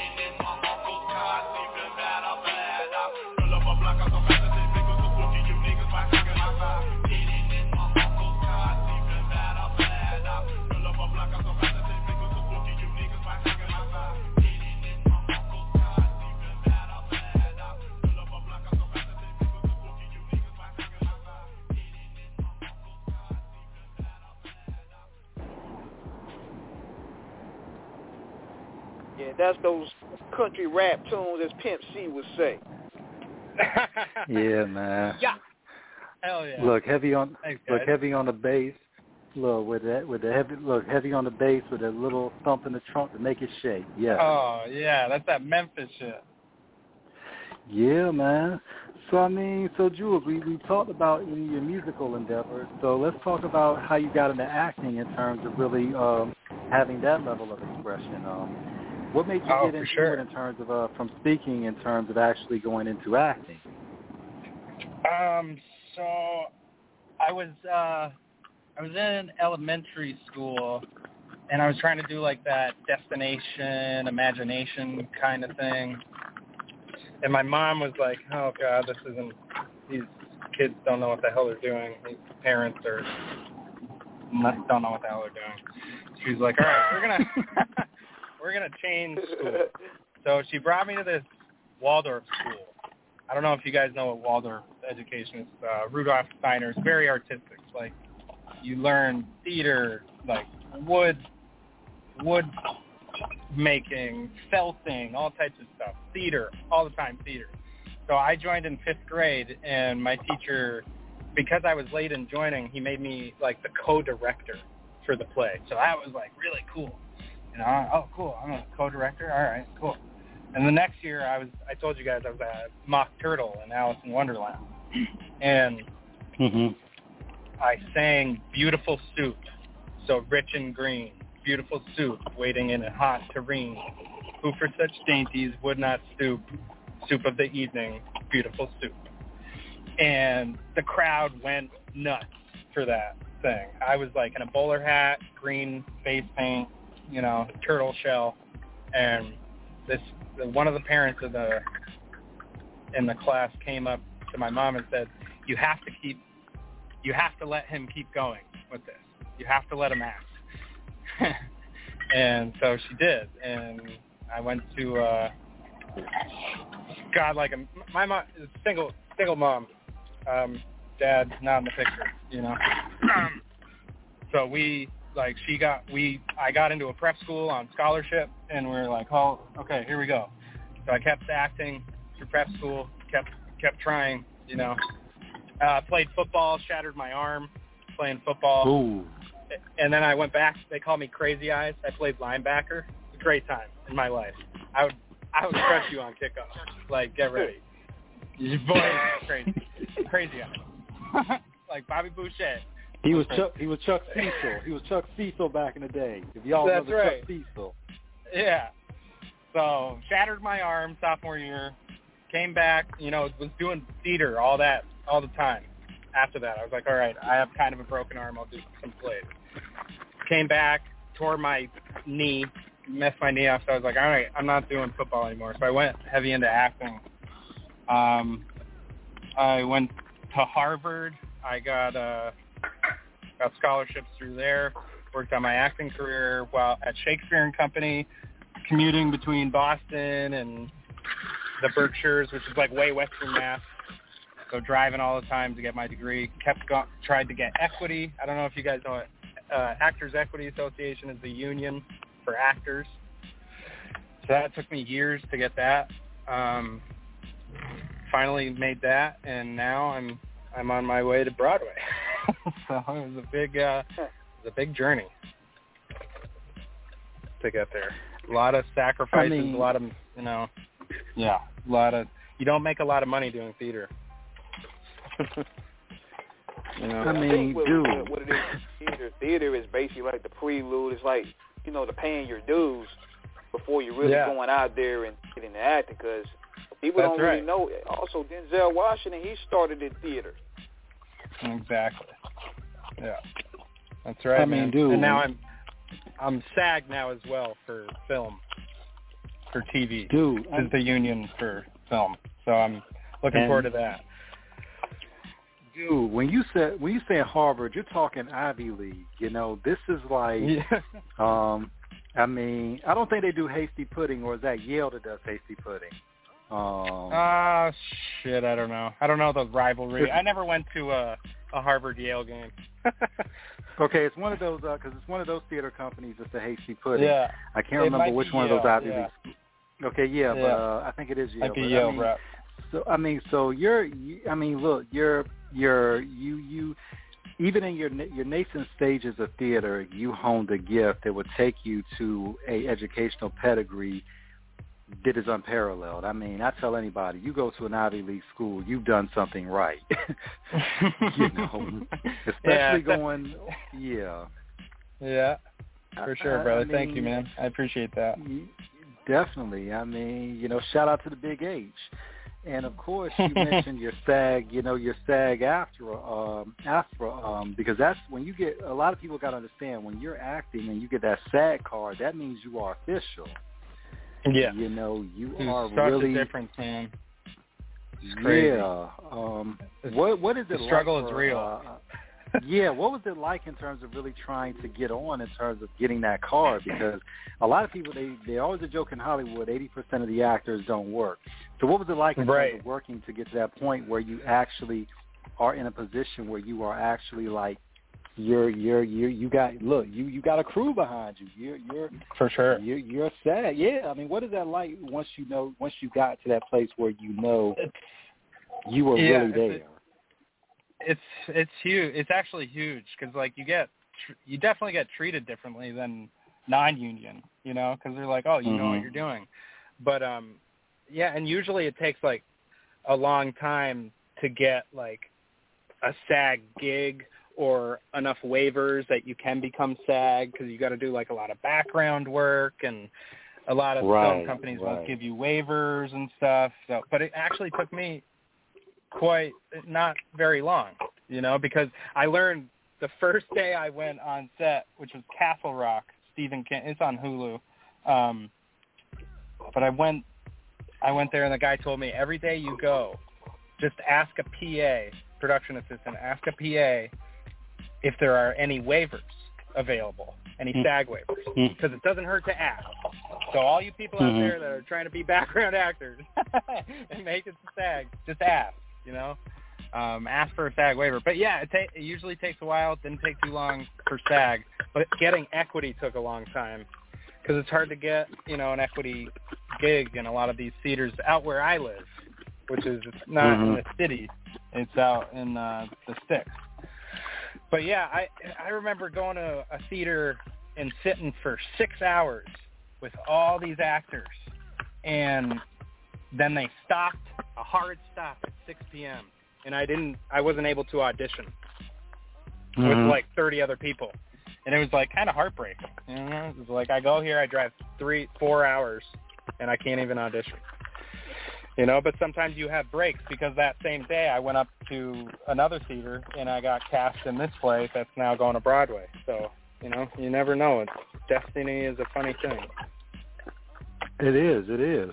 Yeah, that's those country rap tunes, as Pimp C would say. Yeah, man. Yeah. Hell yeah. Look, heavy on Thanks, heavy on the bass. Look, with the heavy on the bass with a little thump in the trunk to make it shake. Yeah. Oh yeah, that's that Memphis shit. Yeah, man. So I mean, Jules, we talked about your musical endeavors. So let's talk about how you got into acting in terms of really having that level of expression. What made you get into it in terms of from speaking in terms of actually going into acting? So I was in elementary school, and I was trying to do like that destination, imagination kind of thing. And my mom was like, "Oh God, these kids don't know what the hell they're doing. These parents don't know what the hell they're doing." She was like, "All right, we're gonna change school." So she brought me to this Waldorf school. I don't know if you guys know what Waldorf education is. Rudolf Steiner's very artistic. Like you learn theater, like wood making, felting, all types of stuff. Theater, all the time theater. So I joined in 5th grade, and my teacher, because I was late in joining, he made me like the co-director for the play. So that was like really cool. You know, oh cool, I'm a co-director. All right, cool. And the next year, I told you guys I was a mock turtle in Alice in Wonderland, and I sang "Beautiful Soup," so rich and green. Beautiful soup, waiting in a hot tureen. Who for such dainties would not stoop? Soup of the evening, beautiful soup. And the crowd went nuts for that thing. I was like in a bowler hat, green face paint, you know, turtle shell, and one of the parents in the class came up to my mom and said, "You have to let him keep going with this. You have to let him act." And so she did, and I went to my mom is single mom, dad not in the picture, you know. So I got into a prep school on scholarship, and we were like, oh, okay, here we go. So I kept acting through prep school, kept trying, you know. Played football, shattered my arm playing football. Ooh. And then I went back. They called me Crazy Eyes. I played linebacker. A great time in my life. I would crush you on kickoff. Like, get ready. Your boy is crazy. Crazy Eyes. Like Bobby Boucher. He was Chuck Cecil. He was Chuck Cecil back in the day. If y'all remember right. Chuck Cecil. Yeah. So shattered my arm sophomore year. Came back, was doing theater, all the time. After that, I was like, all right, I have kind of a broken arm. I'll do some plays. Came back, tore my knee, messed my knee up. So I was like, all right, I'm not doing football anymore. So I went heavy into acting. I went to Harvard. I got scholarships through there. Worked on my acting career while at Shakespeare and Company, commuting between Boston and the Berkshires, which is like way western Mass. So driving all the time to get my degree. Tried to get equity. I don't know if you guys know it. Actors Equity Association is the union for actors. So that took me years to get that. Finally made that, and now I'm on my way to Broadway. So it was a big journey to get there. A lot of sacrifices, a lot of you don't make a lot of money doing theater. I think what it is, theater is basically like the prelude. It's like, the paying your dues before you're really going out there and getting into acting, because people don't really know. Also, Denzel Washington, he started in theater. Exactly. Yeah. That's right, man. Dude. And now I'm SAG now as well for film, for TV. Dude. This is the union for film. So I'm looking forward to that. Dude, when you say Harvard, you're talking Ivy League. This is like, I don't think they do Hasty Pudding, or is that Yale that does Hasty Pudding? Shit, I don't know. I don't know the rivalry. I never went to a Harvard-Yale game. Okay, it's one of those, because it's one of those theater companies that's the Hasty Pudding. Yeah. I can't remember which one of those Ivy Leagues. Okay, but I think it is Yale. Like a Yale rep. So you even in your nascent stages of theater, you honed a gift that would take you to a educational pedigree that is unparalleled. I tell anybody, you go to an Ivy League school, you've done something right. Especially going, Yeah, for sure, brother. Thank you, man. I appreciate that. Definitely. Shout out to the Big H. And of course, you mentioned your SAG, your SAG-AFTRA, because that's when you get, a lot of people got to understand, when you're acting and you get that SAG card, that means you are official. Yeah. You are such really a difference, man. It's crazy. Yeah. What is it? The struggle like is real. What was it like in terms of really trying to get on in terms of getting that card? Because a lot of people, they always a joke in Hollywood, 80% of the actors don't work. So what was it like in terms of working to get to that point where you actually are in a position where you are actually like, you got a crew behind you. You're for sure. You're sad. Yeah. What is that like once you got to that place where you were really there? It's huge. It's actually huge because you definitely get treated differently than non-union, because they're like, oh, you know what you're doing. But and usually it takes like a long time to get like a SAG gig or enough waivers that you can become SAG, because you got to do like a lot of background work, and a lot of film companies won't give you waivers and stuff. So, but it actually took me not very long, because I learned the first day I went on set, which was Castle Rock, Stephen King. It's on Hulu. But I went there, and the guy told me, every day you go, just ask a PA, production assistant, ask a PA if there are any waivers available, any SAG waivers, because it doesn't hurt to ask. So all you people out there that are trying to be background actors and make it to SAG, just ask, ask for a SAG waiver. But yeah, it usually takes a while. It didn't take too long for SAG, but getting equity took a long time, because it's hard to get, an equity gig in a lot of these theaters out where I live, which is not in the city. It's out in the sticks. But yeah, I remember going to a theater and sitting for 6 hours with all these actors, and then they stopped, a hard stop at 6 p.m., and I wasn't able to audition. with like 30 other people. And it was like kind of heartbreaking. You know? It was like I go here, I drive 3-4 hours, and I can't even audition. You know, but sometimes you have breaks because that same day I went up to another theater and I got cast in this play that's now going to Broadway. So, you know, you never know. Destiny is a funny thing. It is.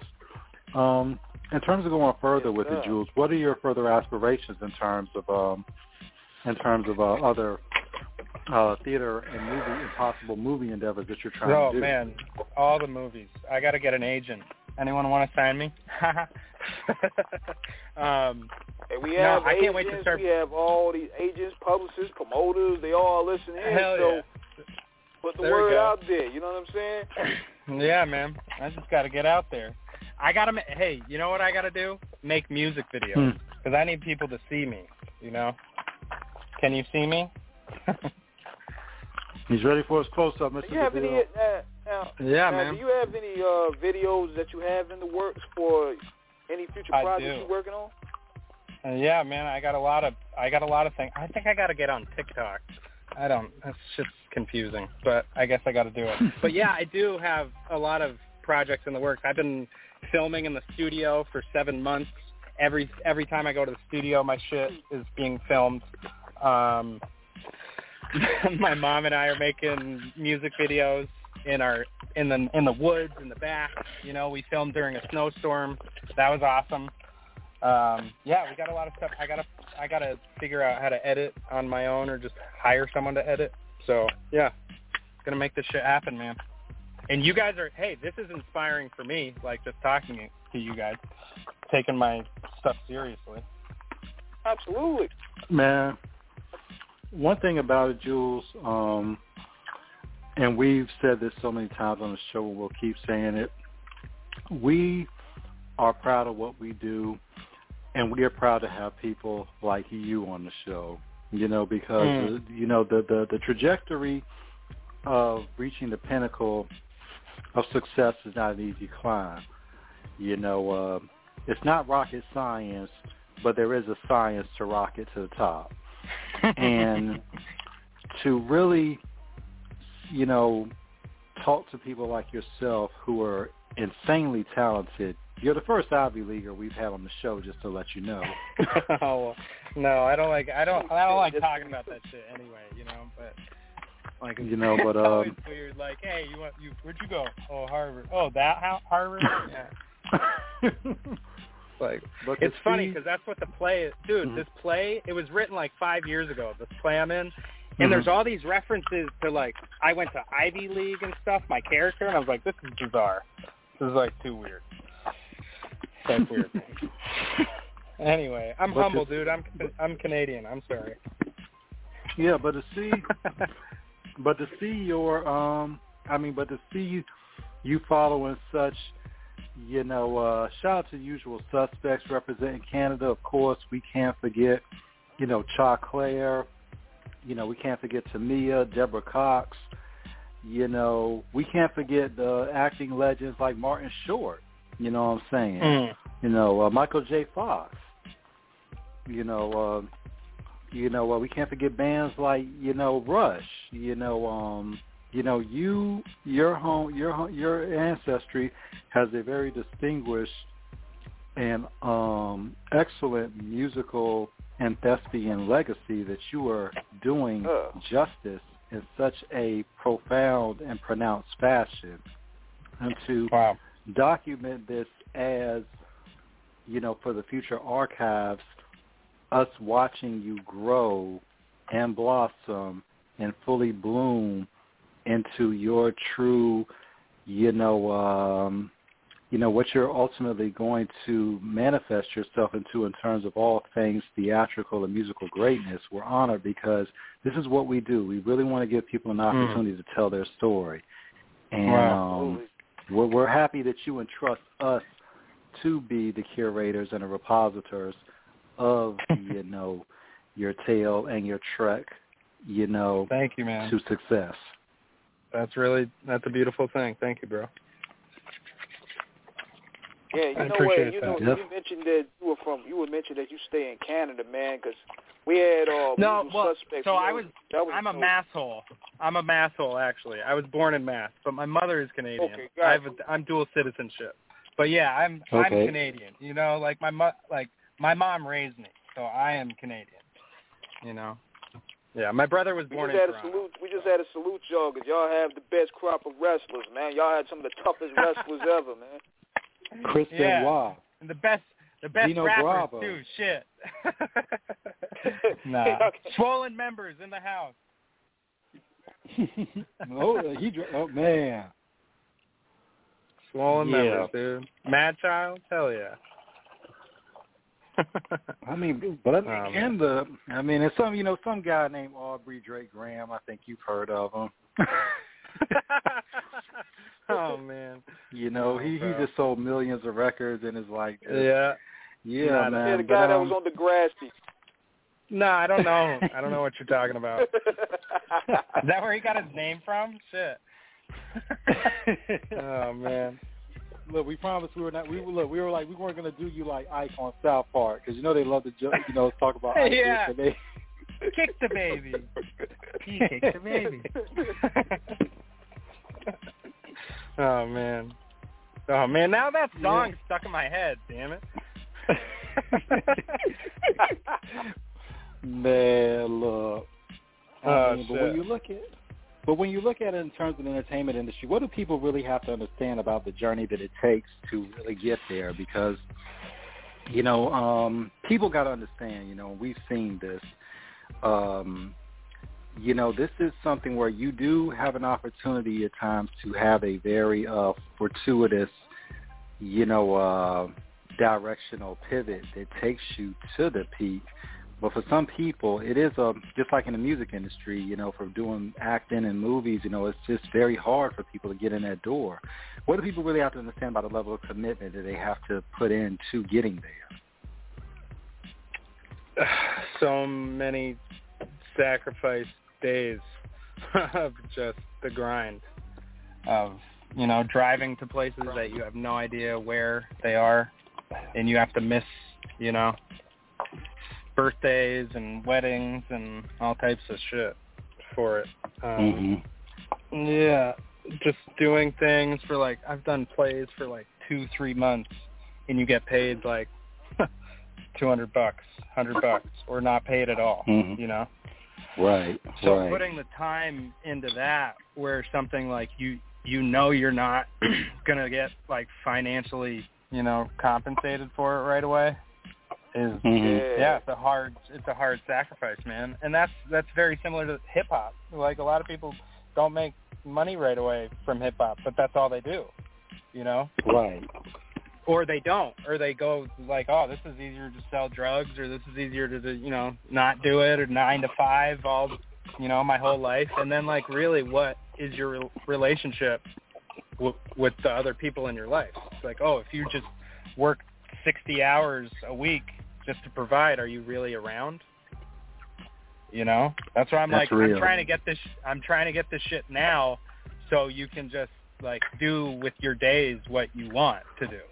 In terms of going further with it, Jules, what are your further aspirations in terms of other theater and movie and possible movie endeavors that you're trying to do? Oh man, all the movies. I got to get an agent. Anyone want to sign me? I can't wait to start. We have all these agents, publicists, promoters. They all listen in. Hell so yeah. put the word out there. You know what I'm saying? Yeah, man. I just got to get out there. Hey, you know what I got to do? Make music videos because I need people to see me. You know? Can you see me? He's ready for his close-up, Mr. Do you have any? Man. Do you have any videos that you have in the works for any future projects you're working on? Yeah, man. I got a lot of things. I think I got to get on TikTok. That's just confusing, but I guess I got to do it. But yeah, I do have a lot of projects in the works. I've been filming in the studio for 7 months. Every time I go to the studio, my shit is being filmed. My mom and I are making music videos in the woods in the back. You know, we filmed during a snowstorm. That was awesome. Yeah, we got a lot of stuff. I gotta figure out how to edit on my own or just hire someone to edit. So yeah, gonna make this shit happen, man. And you guys are, hey, this is inspiring for me. Like just talking to you guys, taking my stuff seriously. Absolutely, man. One thing about it, Jules, and we've said this so many times on the show, and we'll keep saying it, we are proud of what we do, and we are proud to have people like you on the show, you know, because, you know, the trajectory of reaching the pinnacle of success is not an easy climb. You know, it's not rocket science, but there is a science to rocket to the top. And to really, you know, talk to people like yourself who are insanely talented. You're the first Ivy Leaguer we've had on the show, just to let you know. Oh, no, I don't like talking about that shit anyway, you know, but like, you know, but it's weird, like, hey, where'd you go? Oh, Harvard. Oh, Harvard? Yeah. Like, it's funny because that's what the play is. Dude, this play, it was written like 5 years ago, this play I'm in. And there's all these references to, like, I went to Ivy League and stuff, my character, and I was like, this is bizarre. This is, like, too weird. That's weird. Anyway, I'm humble, dude. I'm Canadian. I'm sorry. Yeah, but to see you following such, you know, shout out to Usual Suspects representing Canada. Of course, we can't forget, you know, Cha Claire. You know, we can't forget Tamia, Deborah Cox. You know, we can't forget the acting legends like Martin Short. You know what I'm saying? You know, Michael J. Fox. You know, we can't forget bands like, you know, Rush. Your ancestry has a very distinguished and excellent musical and thespian legacy that you are doing justice in such a profound and pronounced fashion. And to document this as, you know, for the future archives, us watching you grow and blossom and fully bloom into your true, what you're ultimately going to manifest yourself into in terms of all things theatrical and musical greatness. We're honored because this is what we do. We really want to give people an opportunity to tell their story. And we're happy that you entrust us to be the curators and the repositors of, you know, your tale and your trek, you know, thank you, man, to success. That's a beautiful thing. Thank you, bro. Yeah, you mentioned that you mentioned that you stay in Canada, man, because We had suspects. So I'm a masshole. I'm a masshole, actually. I was born in Mass, but my mother is Canadian. Okay, gotcha. I'm dual citizenship. But yeah, I'm Canadian. You know, like my mom raised me, so I am Canadian. You know. Yeah, my brother was born in Toronto. We just had to salute y'all because y'all have the best crop of wrestlers, man. Y'all had some of the toughest wrestlers ever, man. Chris Benoit. And the best Dino rappers Bravo. too. Shit. Nah. Swollen members in the house. Oh man. Swollen members, dude. Mad Child? Hell yeah. And some guy named Aubrey Drake Graham. I think you've heard of him. Oh man. You know, he just sold millions of records and is like, man. Yeah, the guy that was on Degrassi. No, I don't know. I don't know what you're talking about. Is that where he got his name from? Shit. Oh man. Look, we promised we were like we weren't gonna do you like Ike on South Park because they love to talk about Ike. Yeah. Kick the baby. He kicked the baby. Oh man. Now that song's stuck in my head. Damn it. Man, look. But when you look at it in terms of the entertainment industry, what do people really have to understand about the journey that it takes to really get there? Because, people got to understand, we've seen this. This is something where you do have an opportunity at times to have a very fortuitous, directional pivot that takes you to the peak. But for some people, it is just like in the music industry, for doing acting and movies, it's just very hard for people to get in that door. What do people really have to understand about the level of commitment that they have to put into getting there? So many sacrifice days of just the grind of, driving to places that you have no idea where they are, and you have to miss, birthdays and weddings and all types of shit for it. Yeah, just doing things for I've done plays for 2-3 months, and you get paid $200, $100, or not paid at all. Right. So putting the time into that, where something you're not gonna get financially, compensated for it right away, is it's a hard sacrifice, man. And that's very similar to hip hop. A lot of people don't make money right away from hip hop, but that's all they do, Right. Or they don't, or they go oh, this is easier to sell drugs, or this is easier to not do it, or 9 to 5 all my whole life. And then really, what is your relationship with the other people in your life? It's oh, if you just work 60 hours a week just to provide, are you really around? That's why I'm real. I'm trying to get this shit now, so you can just do with your days what you want to do.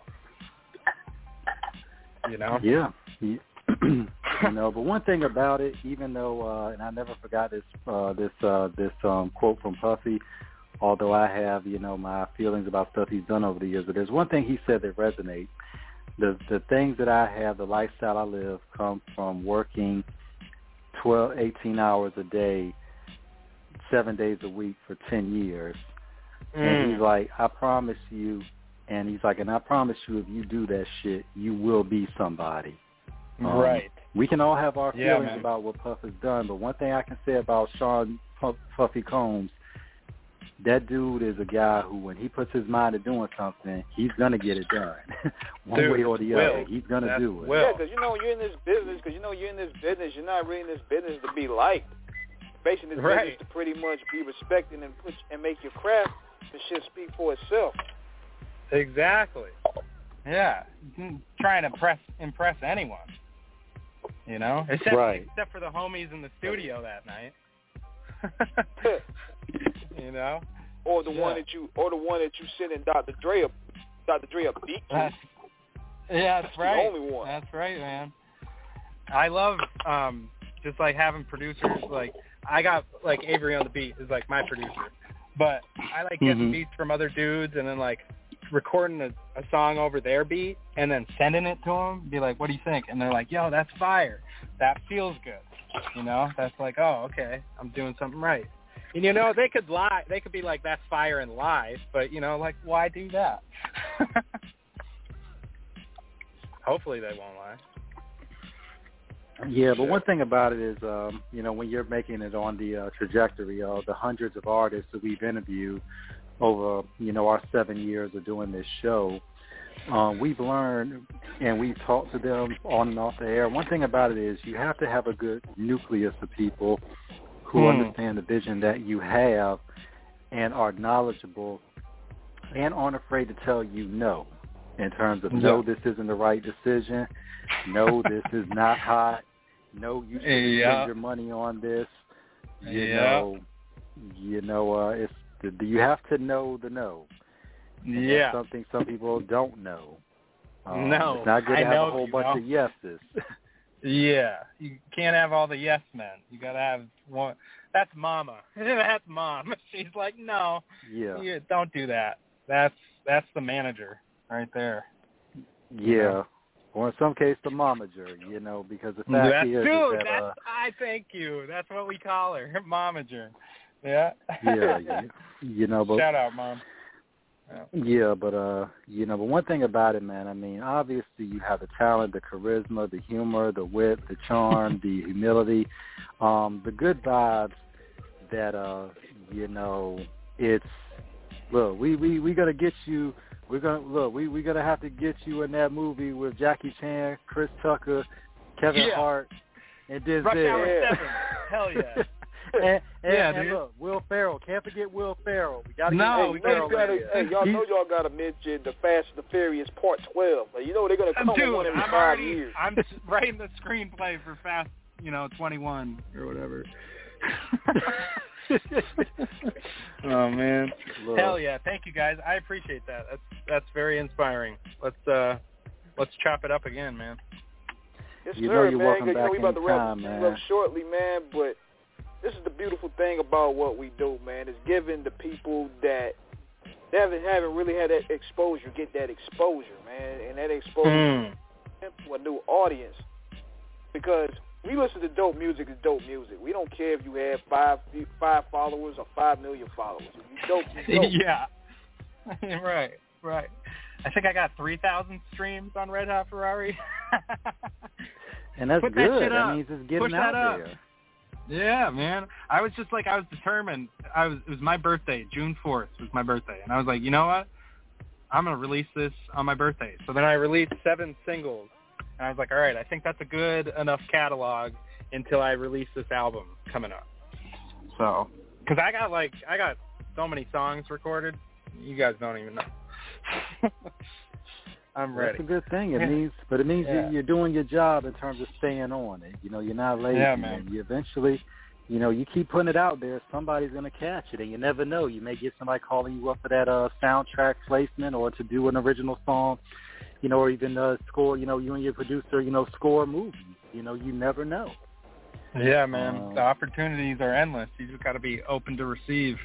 Yeah. But one thing about it, even though, and I never forgot this quote from Puffy, although I have, my feelings about stuff he's done over the years, but there's one thing he said that resonates. The things that I have, the lifestyle I live, come from working 12, 18 hours a day, 7 days a week for 10 years. And he's I promise you, and he's and I promise you, if you do that shit, you will be somebody. Right. We can all have our feelings about what Puff has done, but one thing I can say about Sean Puffy Combs, that dude is a guy who, when he puts his mind to doing something, he's going to get it done. One way or the other. He's going to do it. Yeah, because you're in this business, you're not really in this business to be liked. Basically, this business to pretty much be respected and make your craft and shit speak for itself. Exactly. Yeah. Trying to impress anyone. Except for the homies in the studio that night. Or the one that you sent in Dr. Dre a beat to. Yeah, that's right. The only one. That's right, man. I love just like having producers. Like I got like Avery on the beat is like my producer, but I like getting beats from other dudes and then like recording a song over their beat and then sending it to them. Be like, what do you think? And they're like, yo, that's fire. That feels good. You know, that's like, oh, okay, I'm doing something right. And you know, they could lie. They could be like, that's fire and lie, but you know, like, why do that? Hopefully they won't lie. Yeah, but one thing about it is, you know, when you're making it on the trajectory of the hundreds of artists that we've interviewed over, you know, our 7 years of doing this show, we've learned and we've talked to them on and off the air. One thing about it is you have to have a good nucleus of people who understand the vision that you have and are knowledgeable and aren't afraid to tell you no, in terms of no, this isn't the right decision. No, this is not hot. No, you shouldn't spend your money on this. You know, it's you have to know the no. And that's something some people don't know. No, it's not good to have a whole bunch of yeses. Yeah, you can't have all the yes men. You gotta have one. That's Mama. That's Mom. She's like, no, don't do that. That's the manager right there. Yeah, or in some case the momager. You know, because the fact is that I thank you. That's what we call her, momager. Yeah. Yeah. You know, but shout out, Mom. Yeah, but you know, but one thing about it, man, I mean, obviously you have the talent, the charisma, the humor, the wit, the charm, the humility, the good vibes that you know, it's look, we gotta get you. We're gonna have to get you in that movie with Jackie Chan, Chris Tucker, Kevin Hart, and Denzel. Rush Hour 7. Hell yeah. And look, Will Ferrell. Can't forget Will Ferrell. We gotta get Will Ferrell. Y'all know y'all gotta mention the Fast and the Furious Part 12. You know they're gonna come with one every 5 years. I'm writing the screenplay for Fast, 21 or whatever. Oh man, look. Hell yeah! Thank you guys. I appreciate that. That's very inspiring. Let's chop it up again, man. Yes, you sir, know you're man. welcome back we about to wrap anytime, man. up shortly, man. But this is the beautiful thing about what we do, man. Is giving the people that they haven't really had that exposure get that exposure, man, and that exposure to a new audience. Because we listen to dope music is dope music. We don't care if you have five followers or 5 million followers. If you dope, you dope. Yeah. Right. I think I got 3,000 streams on Red Hot Ferrari. And that's Put good. That means it's getting Push out that there. Up. Yeah, man. I was determined. It was my birthday. June 4th was my birthday. And I was like, you know what? I'm going to release this on my birthday. So then I released 7 singles. And I was like, all right, I think that's a good enough catalog until I release this album coming up. So, because I got so many songs recorded, you guys don't even know. I'm ready. That's a good thing. It means you're doing your job in terms of staying on it. You know, you're not lazy. Yeah, man. And you eventually, you keep putting it out there, somebody's going to catch it, and you never know. You may get somebody calling you up for that soundtrack placement or to do an original song, or even score, you and your producer, score movies. You never know. Yeah, man. The opportunities are endless. You just got to be open to receive.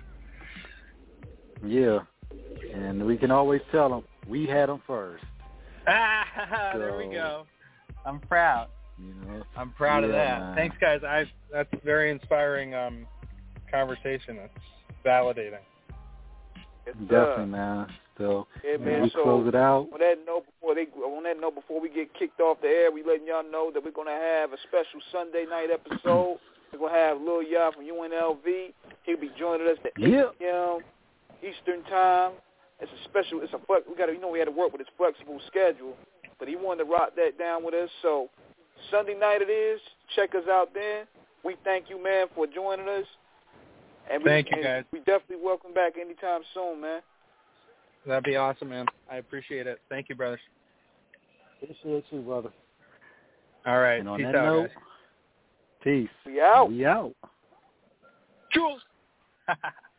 Yeah. And we can always tell them, we had them first. There we go. I'm proud. I'm proud of that. Man. Thanks, guys. That's a very inspiring conversation. It's validating. Definitely, man. So man, we close it out. On that note, before we get kicked off the air, we letting y'all know that we're gonna have a special Sunday night episode. We're gonna have Lil Yah from UNLV. He'll be joining us at 8 p.m. Eastern Time. It's a special. We had to work with his flexible schedule, but he wanted to rock that down with us. So Sunday night it is. Check us out then. We thank you, man, for joining us. And thank you, guys. We definitely welcome back anytime soon, man. That'd be awesome, man. I appreciate it. Thank you, brothers. Appreciate you, brother. All right. And on Peace that out, note, guys. peace. We out. We out. Jules.